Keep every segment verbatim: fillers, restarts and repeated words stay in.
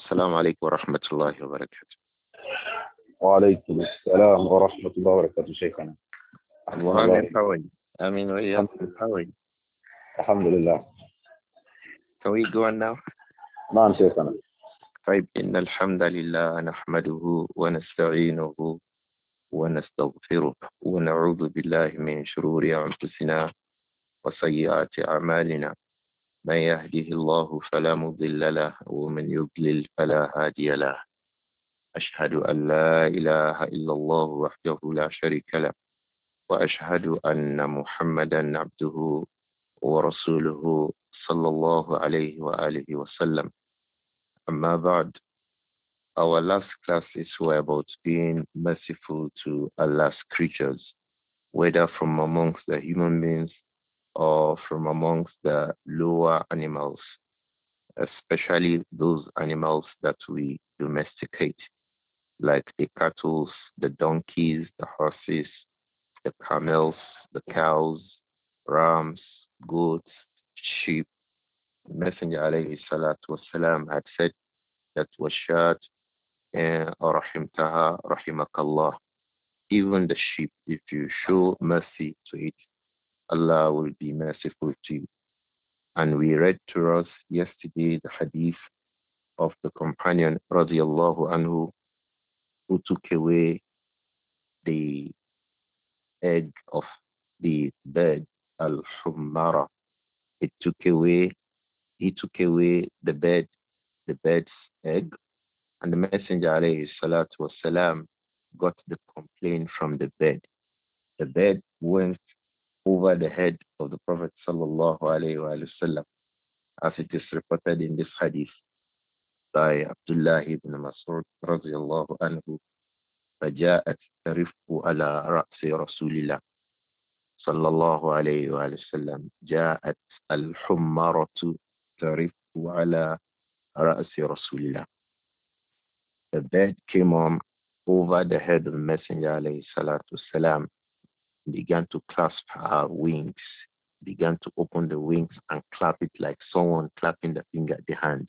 السلام عليكم ورحمة الله وبركاته. وعليكم السلام ورحمة الله وبركاته شيخنا. أبو أحسن الله عامر إليك. how are you? Amin wa الحمد iyyakum. لله. How are you? الحمد لله. Can we go on now? نعم شيخنا. طيب إن الحمد لله نحمده ونستعينه ونستغفره ونعوذ بالله من شرور أنفسنا وسيئات أعمالنا. من يهده الله فلا مضل له ومن يضلل فلا هادي له. أشهد أن لا إله إلا الله وحده لا شريك له وأشهد أن محمدا عبده ورسوله صلى الله عليه وآله وسلم. أما بعد, our last classes were about being merciful to Allah's creatures, whether from amongst the human beings or from amongst the lower animals, especially those animals that we domesticate, like the cattle, the donkeys, the horses, the camels, the cows, rams, goats, sheep. The Messenger alayhi salatu wasalam had said that washat rahimtaha rahimakallah. Even the sheep, if you show mercy to it, Allah will be merciful to you. And we read to us yesterday the hadith of the companion radiallahu anhu who took away the egg of the bird al-hummara. It took away, he took away the bird, the bird's egg, and the Messenger alayhi salatu wasalam got the complaint from the bird. The bird went over the head of the Prophet sallallahu alayhi wa sallam, as it is reported in this hadith by Abdullah ibn Mas'ud radiallahu anhu. فجاءت ترف على رأس رسول الله صلى الله عليه وآله وسلم. جاءت الحمارة ترف على رأس رسول الله. The bird came on over the head of the Messenger alayhi salatu wasalam, began to clasp her wings, began to open the wings and clap it like someone clapping the finger, the hands.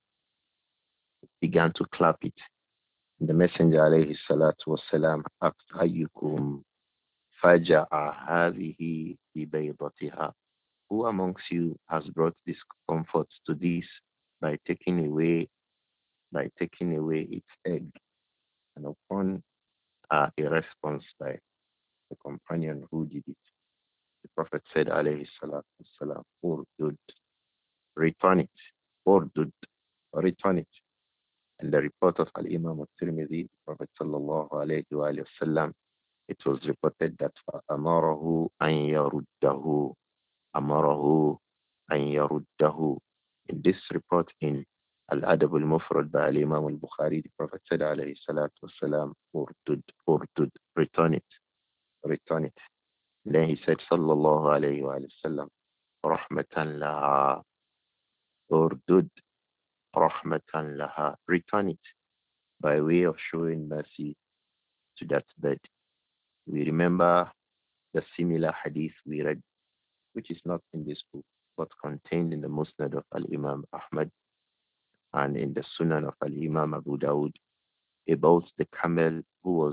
Began to clap it. The Messenger alayhi salatu wasalam asked, Ayyukum faja'a hadhihi bi baydatiha. Who amongst you has brought discomfort to this by taking away by taking away its egg? And upon uh, a response by the companion who did it, the Prophet said, alayhi salatu wasalam, Urdud, return it. Urdud, return it. And the report of Al-Imam al-Tirmidhi, the Prophet sallallahu alayhi wa sallam, it was reported that Amarahu an yaruddahu, Amarahu an yaruddahu. In this report in Al-Adab al-Mufrad by Al-Imam al-Bukhari, the Prophet said alayhi salatu wasalam, Urdud, Urdud, return it, return it. And then he said sallallahu alayhi wa sallam, Rahmatan laha, Urdud, Rahmatan laha, return it, by way of showing mercy to that bird. We remember the similar hadith we read, which is not in this book, but contained in the Musnad of Al-Imam Ahmad and in the Sunan of Al-Imam Abu Dawud, about the camel who was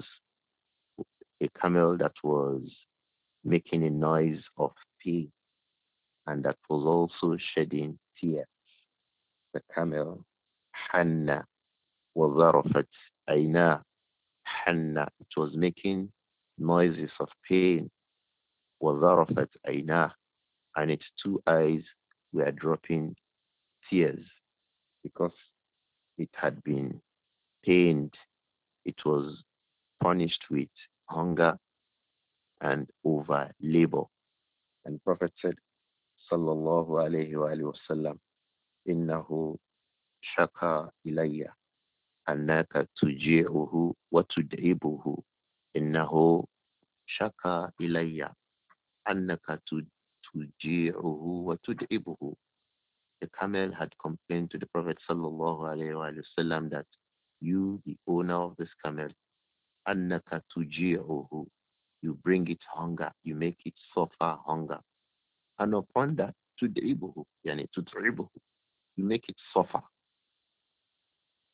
a camel that was making a noise of pain and that was also shedding tears. The camel, Hanna, وَظَرَفَتْ عَيْنَاهُ. Hanna, it was making noises of pain. وَظَرَفَتْ عَيْنَاهُ, and its two eyes were dropping tears because it had been pained. It was punished with hunger and over labor. And Prophet said, Sallallahu alayhi wa alayhi wa sallam, Innahu shaka ilayya annaka tuji'uhu wa tud'ibuhu. Innahu shaka ilayya annaka tuji'uhu wa tud'ibuhu. The camel had complained to the Prophet sallallahu alayhi wa sallam that you, the owner of this camel, annaka tuji'uhu, you bring it hunger, you make it suffer hunger. And upon that, tud'ibuhu, yani tud'ibuhu, you make it suffer.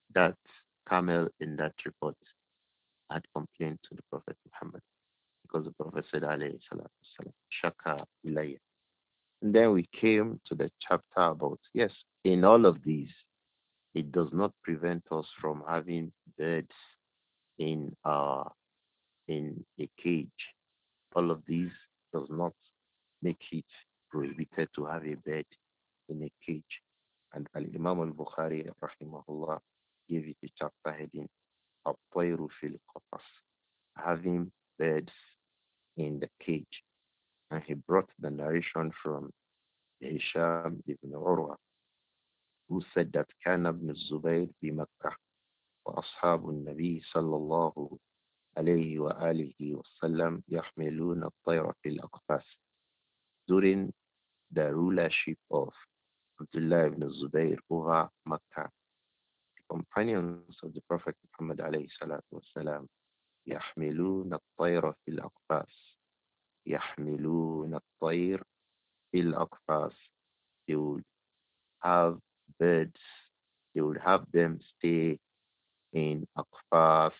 That camel in that report had complained to the Prophet Muhammad because the Prophet said, alayhi salatu wasalam, shaka ilayya. And then we came to the chapter about, yes, in all of these, it does not prevent us from having birds in uh in a cage. All of these does not make it prohibited to have a bed in a cage. And Al Imam al Bukhari rahimahullah gave it a chapter heading At-Tayru fil Qafas, having birds in the cage. And he brought the narration from Hisham ibn Urwa, who said that كان ابن الزبير بمكة وأصحاب النبي صلى الله عليه وآله وسلم يحملون الطير في الأقفاص. During the rulership of Abdullah ibn Zubayr over Makkah, the companions of the Prophet Muhammad alayhi salatu wasalam يحملون الطير في الأقفاص. يحملون الطير في الأقفاص. They would have birds, they would have them stay in akfas,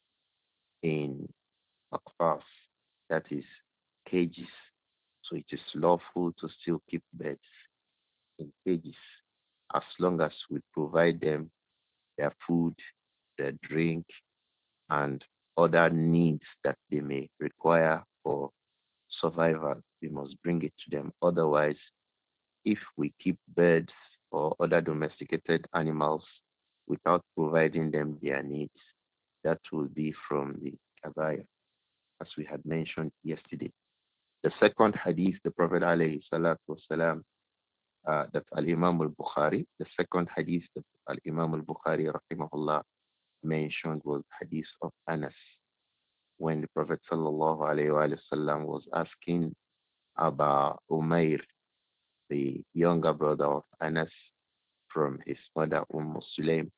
in akfas, that is cages. So it is lawful to still keep birds in cages as long as we provide them their food, their drink, and other needs that they may require for survival. We must bring it to them. Otherwise, if we keep birds or other domesticated animals without providing them their needs, that will be from the kabair, as we had mentioned yesterday. The second hadith, the Prophet alayhi salatu wasalam, uh, that Al-Imam al-Bukhari, the second hadith that Al-Imam al-Bukhari rahimahullah mentioned was hadith of Anas, when the Prophet sallallahu alayhi wa sallam was asking about Umair, the younger brother of Anas, from his mother Umm Sulaim,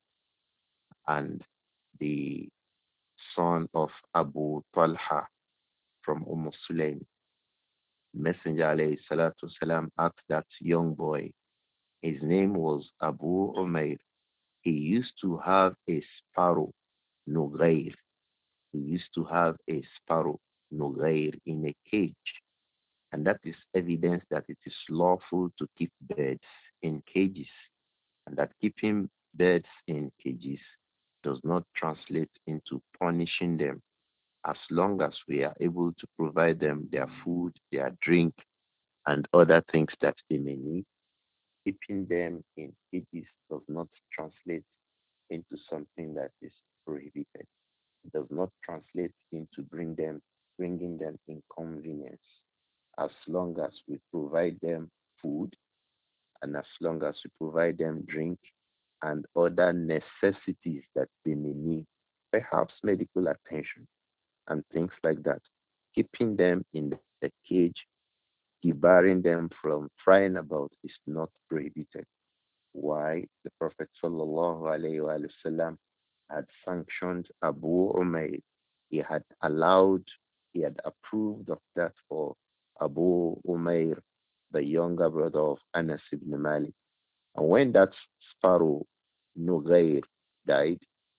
and the son of Abu Talha from Umm Sulaim. Messenger alayhi salatu salam asked that young boy. His name was Abu Umair. He used to have a sparrow, Nugair. He used to have a sparrow, Nugair, in a cage. And that is evidence that it is lawful to keep birds in cages. And that keeping birds in cages does not translate into punishing them as long as we are able to provide them their food, their drink, and other things that they may need. Keeping them in cages does not translate into something that is prohibited. It does not translate into bring them, bringing them inconvenience as long as we provide them food and as long as we provide them drink and other necessities that they may need, perhaps medical attention and things like that. Keeping them in the cage, debarring them from flying about is not prohibited. Why? The Prophet sallallahu alaihi wasallam had sanctioned Abu Umayr. He had allowed, he had approved of that for Abu Umayr, the younger brother of Anas ibn Malik. And when that sparrow, Nugair, died,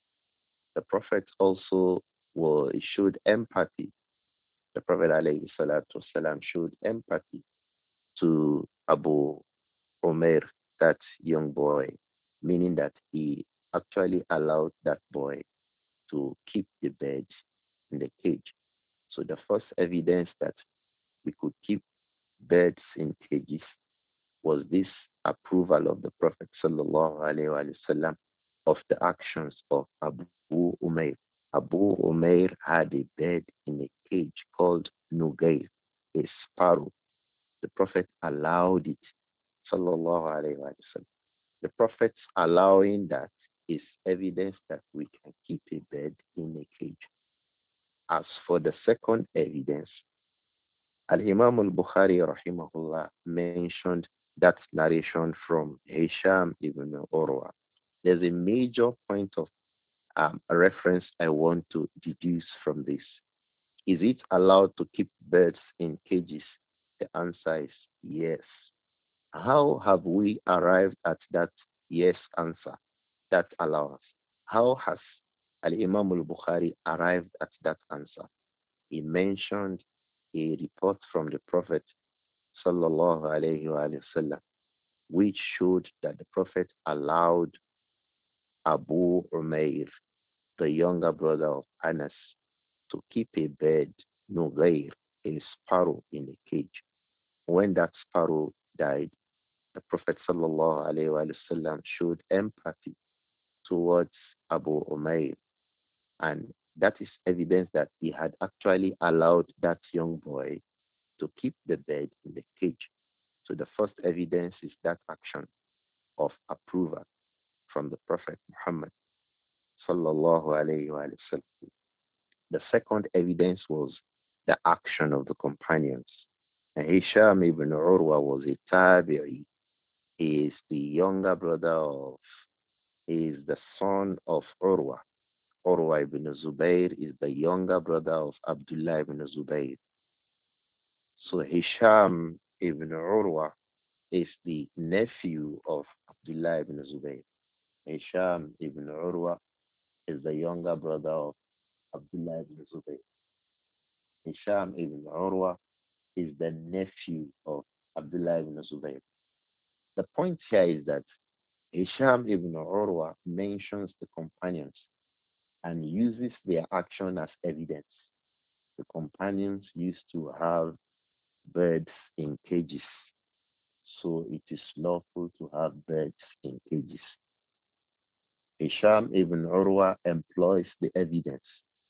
the Prophet also was, showed empathy. The Prophet alayhi salatu wasalam showed empathy to Abu Umair, that young boy, meaning that he actually allowed that boy to keep the birds in the cage. So the first evidence that we could keep birds in cages was this approval of the Prophet sallallahu alaihi wasallam of the actions of Abu Umair. Abu Umair had a bird in a cage called Nugair, a sparrow. The Prophet allowed it, sallallahu alaihi wasallam. The Prophet's allowing that is evidence that we can keep a bird in a cage. As for the second evidence, Al-Imam al-Bukhari rahimahullah mentioned that narration from Hisham ibn Urwa. There's a major point of um, reference I want to deduce from this. Is it allowed to keep birds in cages? The answer is yes. How have we arrived at that yes answer? That allows. How has Al-Imam al-Bukhari arrived at that answer? He mentioned a report from the Prophet sallallahu alayhi wa sallam, which showed that the Prophet allowed Abu Umair, the younger brother of Anas, to keep a bird, Nughair, a sparrow in a cage. When that sparrow died, the Prophet sallallahu alayhi wa sallam showed empathy towards Abu Umair, and that is evidence that he had actually allowed that young boy to keep the bird in the cage. So the first evidence is that action of approval from the Prophet Muhammad sallallahu alayhi wa sallam. The second evidence was the action of the companions. And Hisham ibn Urwa was a tabi'i. He is the younger brother of, he is the son of Urwa. Urwa ibn Zubayr is the younger brother of Abdullah ibn Zubayr. So Hisham ibn Urwa is the nephew of Abdullah ibn Zubayr. Hisham ibn Urwa is the younger brother of Abdullah ibn Zubayr. Hisham ibn Urwa is the nephew of Abdullah ibn Zubayr. The point here is that Hisham ibn Urwa mentions the companions and uses their action as evidence. The companions used to have birds in cages, so it is lawful to have birds in cages. Hisham ibn Urwa employs the evidence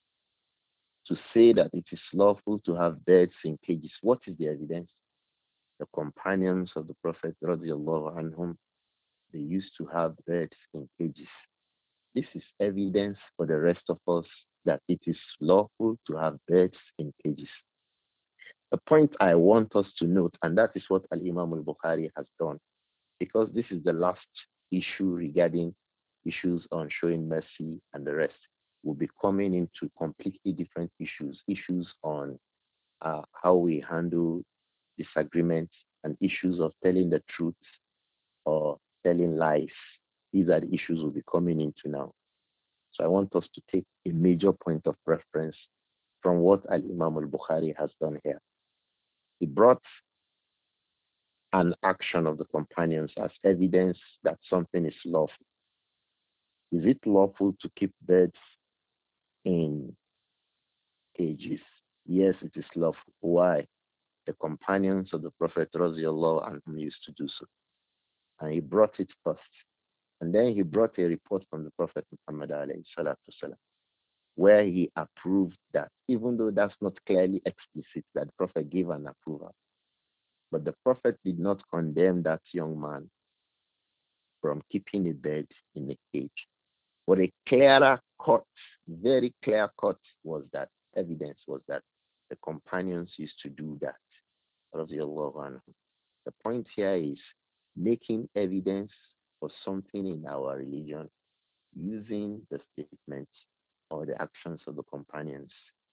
to say that it is lawful to have birds in cages. What is the evidence? The companions of the Prophet radiallahu anhum, they used to have birds in cages. This is evidence for the rest of us that it is lawful to have birds in cages. The point I want us to note, and that is what Al-Imam al-Bukhari has done, because this is the last issue regarding issues on showing mercy and the rest. We'll be coming into completely different issues, issues on uh, how we handle disagreements and issues of telling the truth or telling lies. These are the issues we'll be coming into now. So I want us to take a major point of reference from what Al-Imam al-Bukhari has done here. He brought an action of the companions as evidence that something is lawful. Is it lawful to keep birds in cages? Yes, it is lawful. Why? The companions of the Prophet radiallahu anhum used to do so. And he brought it first. And then he brought a report from the Prophet Muhammad alayhi salatu salam, where he approved that, even though that's not clearly explicit, that the Prophet gave an approval. But the Prophet did not condemn that young man from keeping a bird in a cage. But a clearer cut, very clear cut was that, evidence was that the companions used to do that. The point here is making evidence for something in our religion using the statements or the actions of the companions,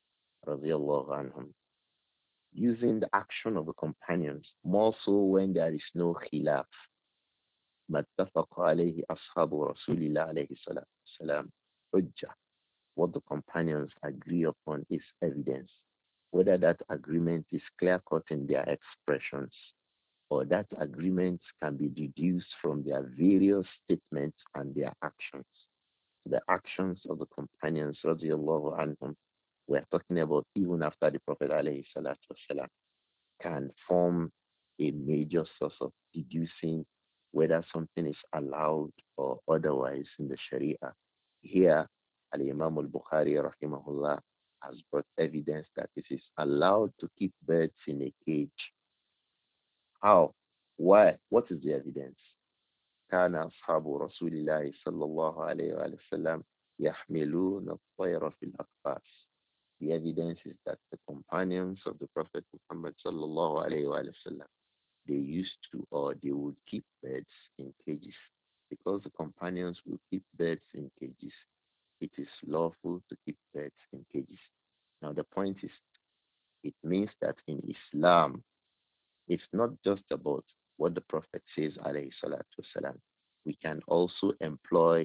using the action of the companions, more so when there is no khilaf. مَتَّفَقَ عَلَيْهِ أَصْحَابُ رَسُولِ اللَّهِ عَلَيْهِ الصَّلَاةُ وَالسَّلَامُ حُجَّةٌ. What the companions agree upon is evidence. Whether that agreement is clear-cut in their expressions or that agreement can be deduced from their various statements and their actions. The actions of the companions, radiallahu anhum, we're talking about even after the Prophet alayhi salatu wasalam, can form a major source of deducing whether something is allowed or otherwise in the Sharia. Here, Al-Imam al-Bukhari rahimahullah has brought evidence that it is allowed to keep birds in a cage. How? Why? What is the evidence? كان أصحاب رسول الله صلى الله عليه وسلم يحملون الطير في الأقفاص. The evidence is that the companions of the Prophet Muhammad sallallahu alayhi wa sallam, they used to or they would keep birds in cages. Because the companions would keep birds in cages, it is lawful to keep birds in cages. Now the point is, it means that in Islam, it's not just about what the Prophet says, alayhi salatu wasalam. We can also employ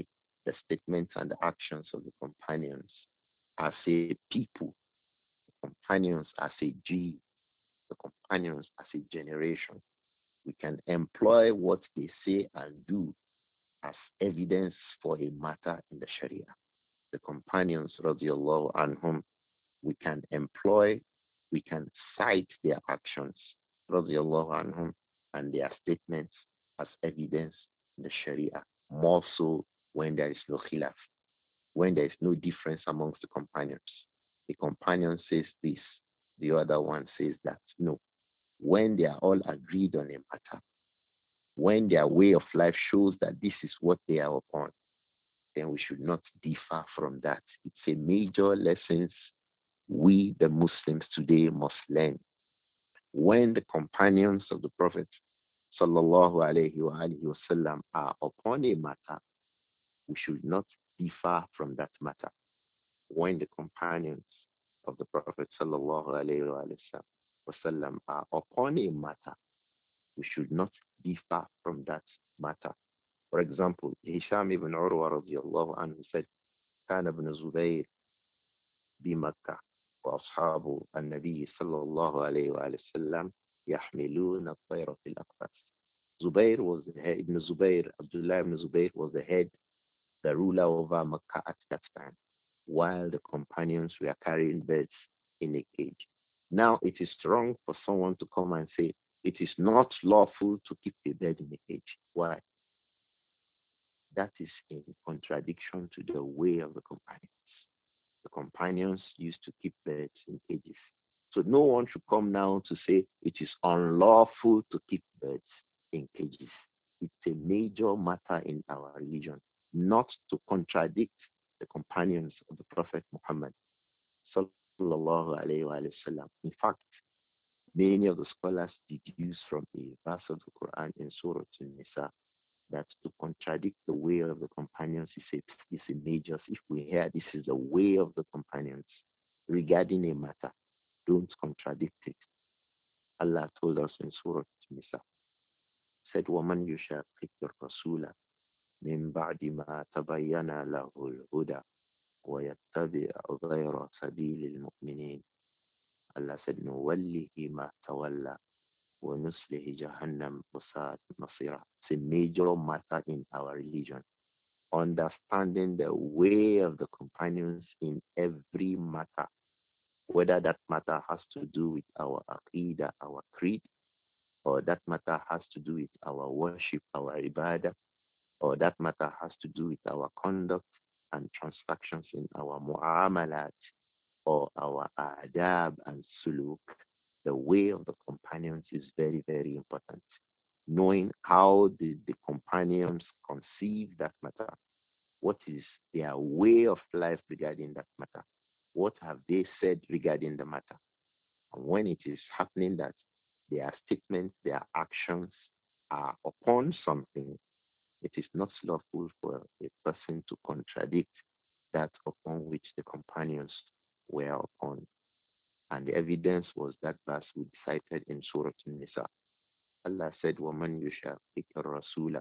the statements and the actions of the companions as a people, companions as a G, the companions as a generation. We can employ what they say and do as evidence for a matter in the Sharia. The companions, radiallahu anhum, we can employ, we can cite their actions, radiallahu anhum, and their statements as evidence in the Sharia, more so when there is no khilaf, when there is no difference amongst the companions. The companion says this, the other one says that. No. When they are all agreed on a matter, when their way of life shows that this is what they are upon, then we should not differ from that. It's a major lesson we, the Muslims today, must learn. When the companions of the Prophet sallallahu alaihi wasallam are upon a matter, we should not differ from that matter. When the companions of the Prophet sallallahu alaihi wasallam are upon a matter, we should not differ from that matter. For example, Hisham ibn Urwa radiallahu anhu said, كان ابن زبير بمكة وأصحاب النبي صلى الله عليه وآله وسلم يحملون الطير في الأقفاص. Zubair was the head, Ibn Zubair, Abdullah ibn Zubair was the head, the ruler over Makkah at that time, while the companions were carrying birds in a cage. Now it is wrong for someone to come and say, it is not lawful to keep a bird in a cage. Why? That is in contradiction to the way of the companions. The companions used to keep birds in cages. So no one should come now to say it is unlawful to keep birds in cages. It's a major matter in our religion, not to contradict the companions of the Prophet Muhammad sallallahu alayhi wa sallam. In fact, many of the scholars deduce from a verse of the Quran in Surah An-Nisa that to contradict the way of the companions is a, is a major. If we hear this is the way of the companions regarding a matter, don't contradict it. Allah told us in Surah An-Nisa, said, وَمَنْ يُشَاقِقِ الرَّسُولَ مِنْ بَعْدِ مَا تَبَيَّنَ لَهُ الْهُدَى وَيَتَّبِعْ غَيْرَ سَبِيلِ الْمُؤْمِنِينَ. Allah said, نُوَلِّهِ مَا تَوَلَّى وَنُسْلِهِ جَهَنَّمْ وَسَاءَتْ مَصِيرًا. It's a major matter in our religion. Understanding the way of the companions in every matter, whether that matter has to do with our aqidah, our creed, or that matter has to do with our worship, our ibadah, or that matter has to do with our conduct and transactions in our mu'amalat, or our adab and suluk. The way of the companions is very, very important. Knowing how did the companions conceive that matter, what is their way of life regarding that matter, what have they said regarding the matter. And when it is happening that their statements, their actions are upon something, it is not lawful for a person to contradict that upon which the companions were upon. And the evidence was that verse we cited in Surah An-Nisa. Allah said, وَمَنْ يُشَاقِقِ الرَّسُولَ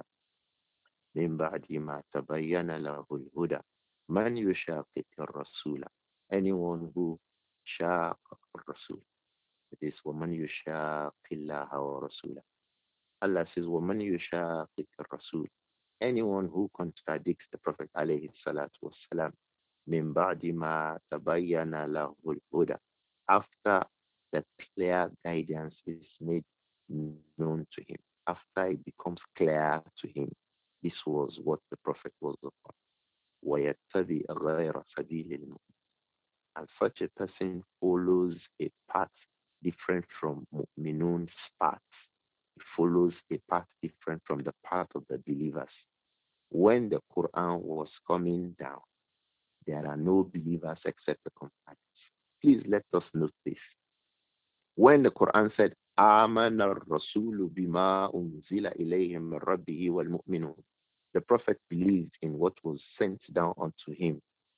مِنْ بَعْدِ مَا تَبَيَّنَ لَهُ الْهُدَى. مَنْ يُشَاقِقِ الرَّسُولَ. Anyone who شَاقَ الرَّسُولَ. It is وَمَنْ يُشَاقِ اللَّهَ وَرَسُولَهُ. Allah says, وَمَنْ يُشَاقِقِ الرَّسُولَ. Anyone who contradicts the Prophet alayhi salatu wasalam, مِنْ بَعْدِ مَا تَبَيَّنَ لَهُ الْهُدَى. After the clear guidance is made known to him, after it becomes clear to him, this was what the Prophet was upon. وَيَتَّبِعْ غَيْرَ سَبِيلِ الْمُؤْمِنِينَ. And such a person follows a path different from mu'minun's path. He follows a path different from the path of the believers. When the Quran was coming down, there are no believers except the companions. Please let us note this. When the Quran said, آمن الرسول بما أنزل إليه من ربه والمؤمنون, the Prophet believed in what was sent down unto him.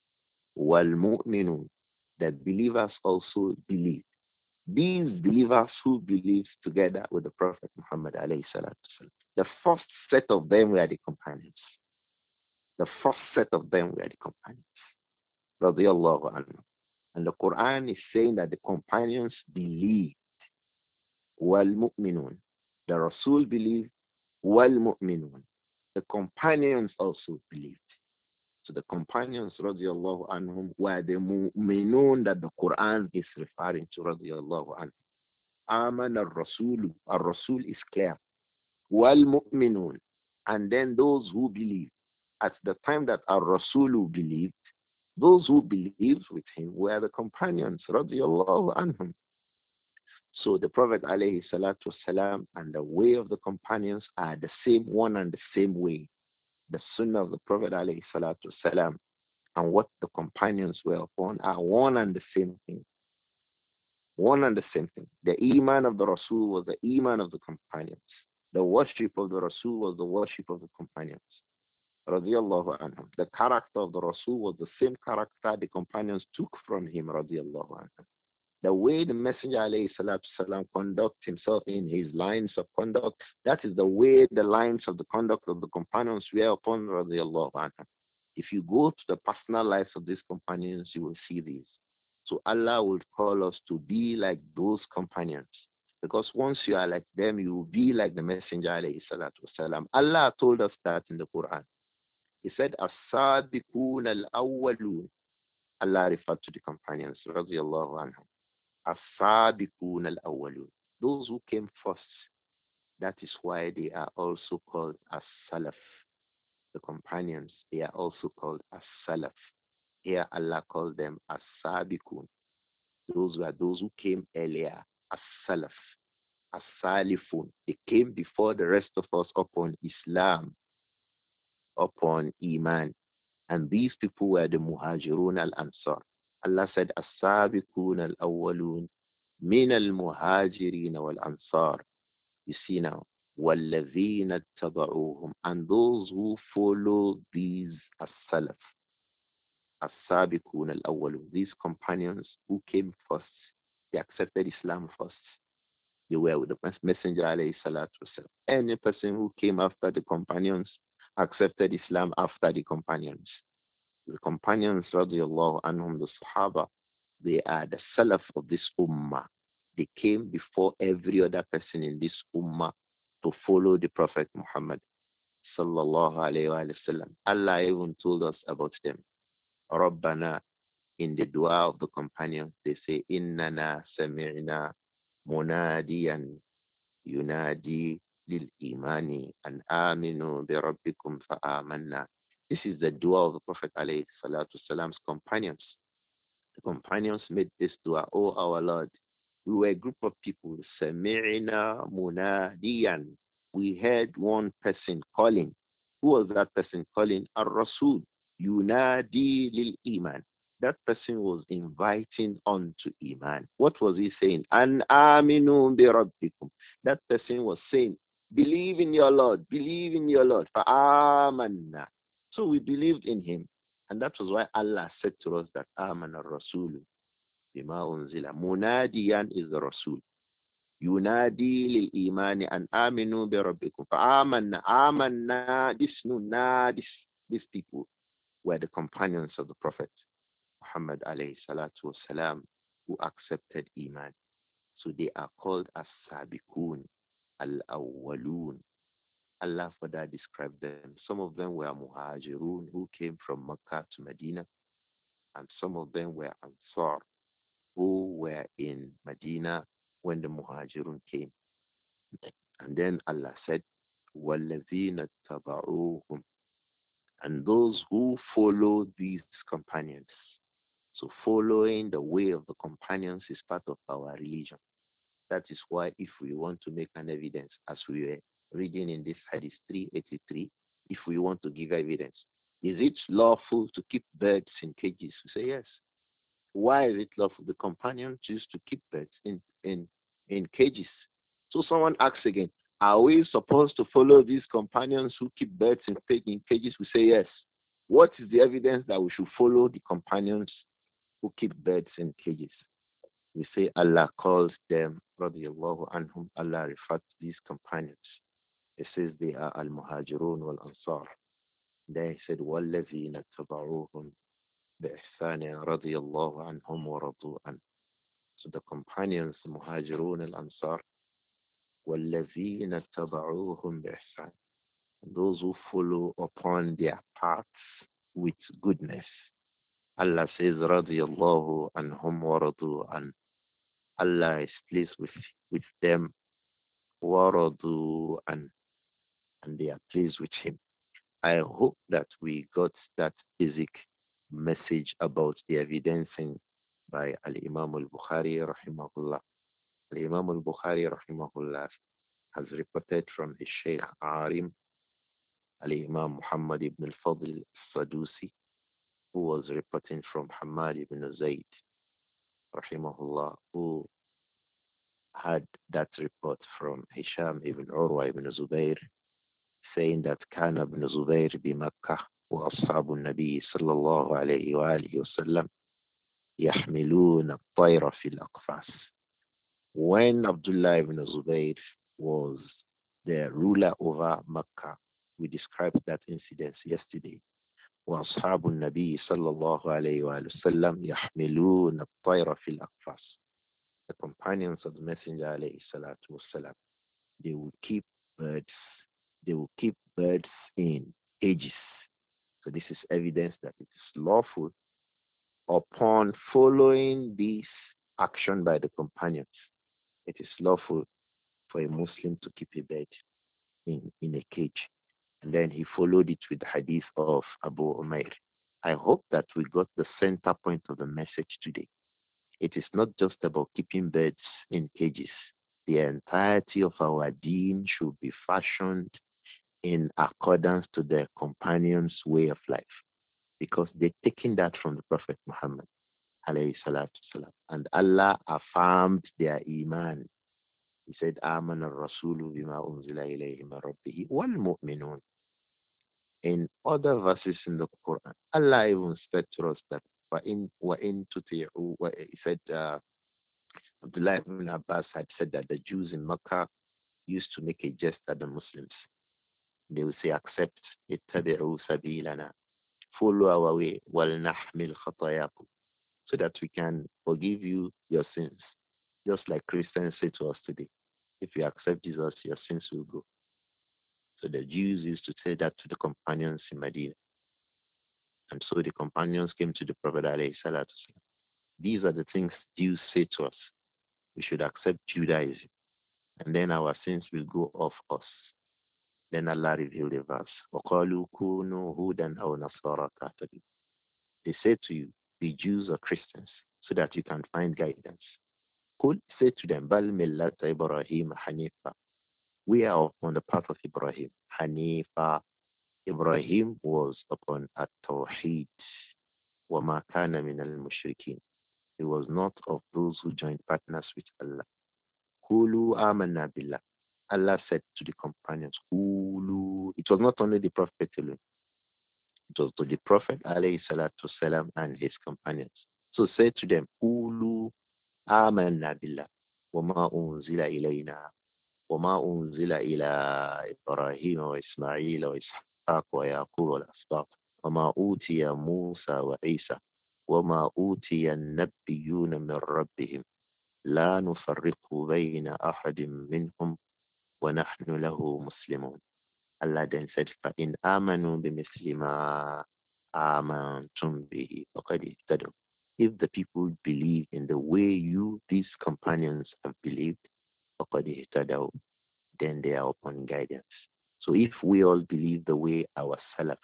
والمؤمنون, that believers also believed. These believers who believed together with the Prophet Muhammad alayhi salatu wasalam, the first set of them were the companions. The first set of them were the companions. Radiallahu anhu. And the Quran is saying that the companions believed. Wal mu'minun. The Rasul believed. Wal mu'minun. The companions also believed. So the companions, radiallahu anhum, were the mu'minun that the Quran is referring to, radiallahu anhum. Aman al-Rasul. Al-Rasul is clear. Wal mu'minun. And then those who believe. At the time that al-Rasul believed, those who believed with him were the companions, radiallahu anhum. So the Prophet alayhi salatu wasalam and the way of the companions are the same one and the same way. The sunnah of the Prophet alayhi salatu wasalam and what the companions were upon are one and the same thing. One and the same thing. The iman of the Rasul was the iman of the companions. The worship of the Rasul was the worship of the companions. Radiallahu anhum. The character of the Rasul was the same character the companions took from him. Radiallahu anhum. The way the Messenger alayhi salatu salam conduct himself in his lines of conduct, that is the way the lines of the conduct of the companions were upon. Radiallahu anhum. If you go to the personal lives of these companions, you will see these. So Allah will call us to be like those companions. Because once you are like them, you will be like the Messenger alayhi salatu wasalam. Allah told us that in the Quran. He said, As-sabiqun al-awwalun. Allah referred to the companions, radiallahu anhum. As-sabiqun al-awwalun. Those who came first. That is why they are also called as-salaf. The companions, they are also called as-salaf. Here Allah called them as-sabiqun. Those were those who came earlier, as-salaf, as-salifun. They came before the rest of us upon Islam, upon Iman. And these people were the Muhajirun al-Ansar. Allah said, As-sabiqun al-awwalun min al-muhajirin wal-ansar. You see now, وَالَّذِينَ اتَّبَعُوهُمْ. And those who follow these as-salaf, as-sabiqun al-awwalun. These companions who came first, they accepted Islam first. They were with the Messenger alayhi salatu wasalam. Any person who came after the companions accepted Islam after the companions. The companions, radiallahu anhum, the Sahaba, they are the Salaf of this Ummah. They came before every other person in this Ummah to follow the Prophet Muhammad, sallallahu alayhi wa sallam. Allah even told us about them. Rabbana, in the dua of the companions, they say, Innana sami'na munadiyan yunadi lil imani an aminu bi rabbikum fa amanna. This is the dua of the Prophet alayhi salatu salam's companions. The companions made this dua, oh our Lord, we were a group of people, Sami'na munadiyan. We heard one person calling. Who was that person calling? Ar-Rasul. Yunadi lil iman. That person was inviting on to Iman. What was he saying? An aminu bi rabbikum. That person was saying, believe in your Lord, believe in your Lord. Fa amanna. So we believed in him. And that was why Allah said to us that Aman al-Rasul bima unzila. Munadiyan is the Rasul. Yunadi lil imani an aminu bi rabbikum. Fa amanna. Amanna. This nuna, this, these people were the companions of the Prophet Muhammad alayhi salatu wasalam who accepted Iman. So they are called as Sabiqun al-Awwalun. Allah further described them. Some of them were Muhajirun who came from Mecca to Medina, and some of them were Ansar who were in Medina when the Muhajirun came. And then Allah said, وَالَّذِينَ اتَّبَعُوهُمْ. And those who follow these companions. So following the way of the companions is part of our religion. That is why if we want to make an evidence, as we were reading in this Hadith three eighty-three, if we want to give evidence, is it lawful to keep birds in cages? We say yes. Why is it lawful? The companions used to keep birds in, in, in cages. So someone asks again, are we supposed to follow these companions who keep birds in, in cages? We say yes. What is the evidence that we should follow the companions who keep birds in cages? We say Allah calls them, radiallahu anhum, Allah refers to these companions. It says they are al-muhajirun wal-ansar. Then he said, وَالَّذِينَ اتَّبَعُوهُمْ بِإِحْسَانٍ رَضِيَ اللَّهُ عَنْهُمْ وَرَضُوا عَنْهُ. So the companions, Muhajirun al-Ansar, وَالَّذِينَ اتَّبَعُوهُمْ بِإِحْسَانٍ. Those who follow upon their paths with goodness. Allah says, رَضِيَ اللَّهُ عَنْهُمْ وَرَضُوا عَنْهُ. Allah is pleased with, with them, وَرَضُوا عَنْهُ, and they are pleased with him. I hope that we got that basic message about the evidencing by Al-Imam al-Bukhari rahimahullah. Al-Imam al-Bukhari rahimahullah has reported from his Shaykh Arim, Al-Imam Muhammad ibn al-Fadl al-Sadusi, who was reporting from Hamad ibn Zayd rahimahullah, who had that report from Hisham ibn Urwa ibn Zubayr, saying that كان ابن زبير بمكة وأصحاب النبي صلى الله عليه وآله وسلم يحملون الطير في الأقفاص. When Abdullah ibn Zubayr was the ruler over Mecca, we described that incident yesterday. وأصحاب النبي صلى الله عليه وآله وسلم يحملون الطير في الأقفاص. The companions of the Messenger عليه الصلاة والسلام, they would keep birds they will keep birds in cages. So this is evidence that it is lawful upon following this action by the companions. It is lawful for a Muslim to keep a bird in, in a cage. And then he followed it with the hadith of Abu Umair. I hope that we got the center point of the message today. It is not just about keeping birds in cages. The entirety of our deen should be fashioned in accordance to their companions' way of life, because they're taking that from the Prophet Muhammad alayhi salatu salam. And Allah affirmed their iman. He said, "Aman al-Rasulu bima unzila ilayhi min rabbihi wal mu'minun." In other verses in the Quran, Allah even said to us that وَإِن وَإِن تُطِيعُوا, he said, uh, Abdullah ibn Abbas had said that the Jews in Mecca used to make a jest at the Muslims. They will say, accept, ittabi'u sabilana, follow our way, wal nahmil khatayakum, so that we can forgive you your sins. Just like Christians say to us today, if you accept Jesus, your sins will go. So the Jews used to say that to the companions in Medina. And so the companions came to the Prophet alayhi salatu. These are the things Jews say to us. We should accept Judaism, and then our sins will go off us. Then Allah revealed the verse. وَقَالُوا كُونُوا هُودًا أَوْ نَصَارَىٰ تَهْتَدُوا. They say to you, be Jews or Christians, so that you can find guidance. Qul, say to them, بَلْ مِلَّةَ إِبْرَاهِيمَ حَنِيفًا. We are upon the path of Ibrahim. Hanifa. Ibrahim was upon at-Tawheed. وَمَا كَانَ مِنَ الْمُشْرِكِينَ. He was not of those who joined partners with Allah. Qulu amanna billah. Allah said to the companions, Qulu. It was not only the Prophet alone. It was to the Prophet alayhi salatu salam and his companions. So say to them, Qulu amanna billah. وَمَا أُنزِلَ إِلَيْنَا وَمَا أُنزِلَ إِلَى إِبْرَاهِيمَ وَإِسْمَاعِيلَ وَإِسْحَاقَ وَيَعْقُوبَ وَالْأَسْبَاطِ وَمَا أُوتِيَ مُوسَى وَعِيسَى وَمَا أُوتِيَ النَّبِيُّونَ مِنْ رَبِّهِمْ لا نفرق بين أحد منهم وَنَحْنُ لَهُ مُسْلِمُونَ. Allah then said, فَإِنْ آمَنُوا بِمِثْلِ مَا آمَنْتُمْ بِهِ فَقَدْ اهْتَدَوْا. If the people believe in the way you, these companions, have believed, فَقَدْ اهْتَدَوْا, then they are upon guidance. So if we all believe the way our Salaf,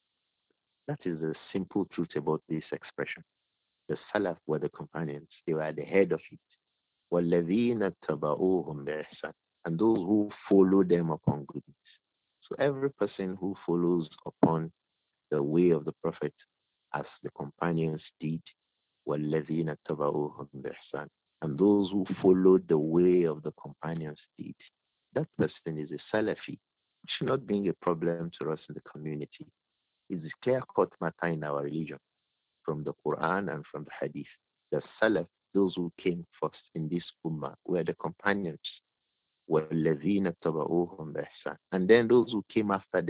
that is the simple truth about this expression. The Salaf were the companions. They were at the head of it. وَالَّذِينَ اتَّبَعُوهُمْ بِإِحْسَانٍ, and those who follow them upon goodness. So every person who follows upon the way of the Prophet as the companions did, وَالَّذِينَ اتَّبَعُوهُمْ بِإِحْسَانٍ, and those who followed the way of the companions did, that person is a Salafi. It should not bring a problem to us in the community. It's a clear-cut matter in our religion, from the Quran and from the Hadith. The Salaf, those who came first in this Ummah, were the companions. وَالَّذِينَ اتَّبَعُوهُمْ بِإِحْسَانٍ, and then those who came after them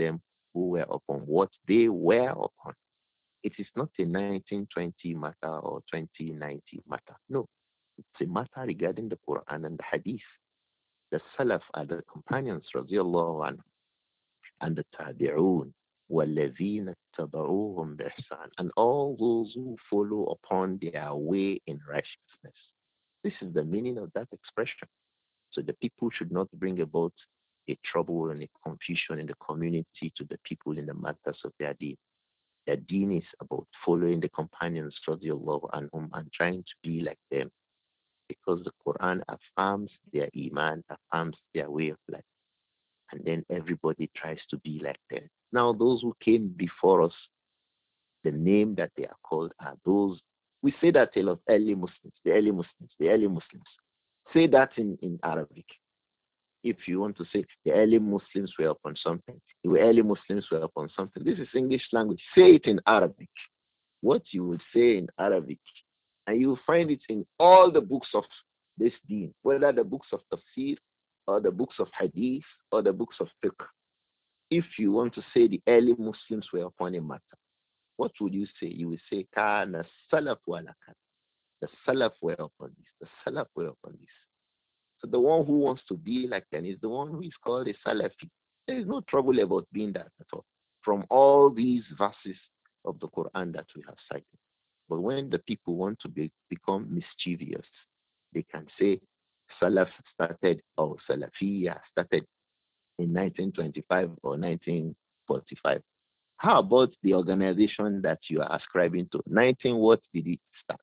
who were upon what they were upon. It is not a nineteen twenty matter or twenty ninety matter. No, it's a matter regarding the Quran and the Hadith. The Salaf are the companions, radiallahu anhu, and the Tabi'un, وَالَّذِينَ اتَّبَعُوهُمْ بِإِحْسَانٍ, and all those who follow upon their way in righteousness. This is the meaning of that expression. So the people should not bring about a trouble and a confusion in the community to the people in the matters of their deen. Their deen is about following the companions, radiallahu anhum, and trying to be like them, because the Quran affirms their iman, affirms their way of life, and then everybody tries to be like them. Now, those who came before us, the name that they are called are those, we say that a lot, early Muslims, the early Muslims, the early Muslims. Say that in, in Arabic. If you want to say the early Muslims were upon something, the early Muslims were upon something. This is English language. Say it in Arabic. What you would say in Arabic, and you will find it in all the books of this deen, whether the books of tafsir or the books of hadith or the books of fiqh. If you want to say the early Muslims were upon a matter, what would you say? You will say, Kana Salaf wala kan. The Salaf were upon this. The Salaf were upon this. So the one who wants to be like them is the one who is called a Salafi. There is no trouble about being that at all. From all these verses of the Quran that we have cited. But when the people want to be, become mischievous, they can say Salaf started or Salafiyah started in nineteen twenty-five or nineteen forty-five. How about the organization that you are ascribing to? nineteen what did it start?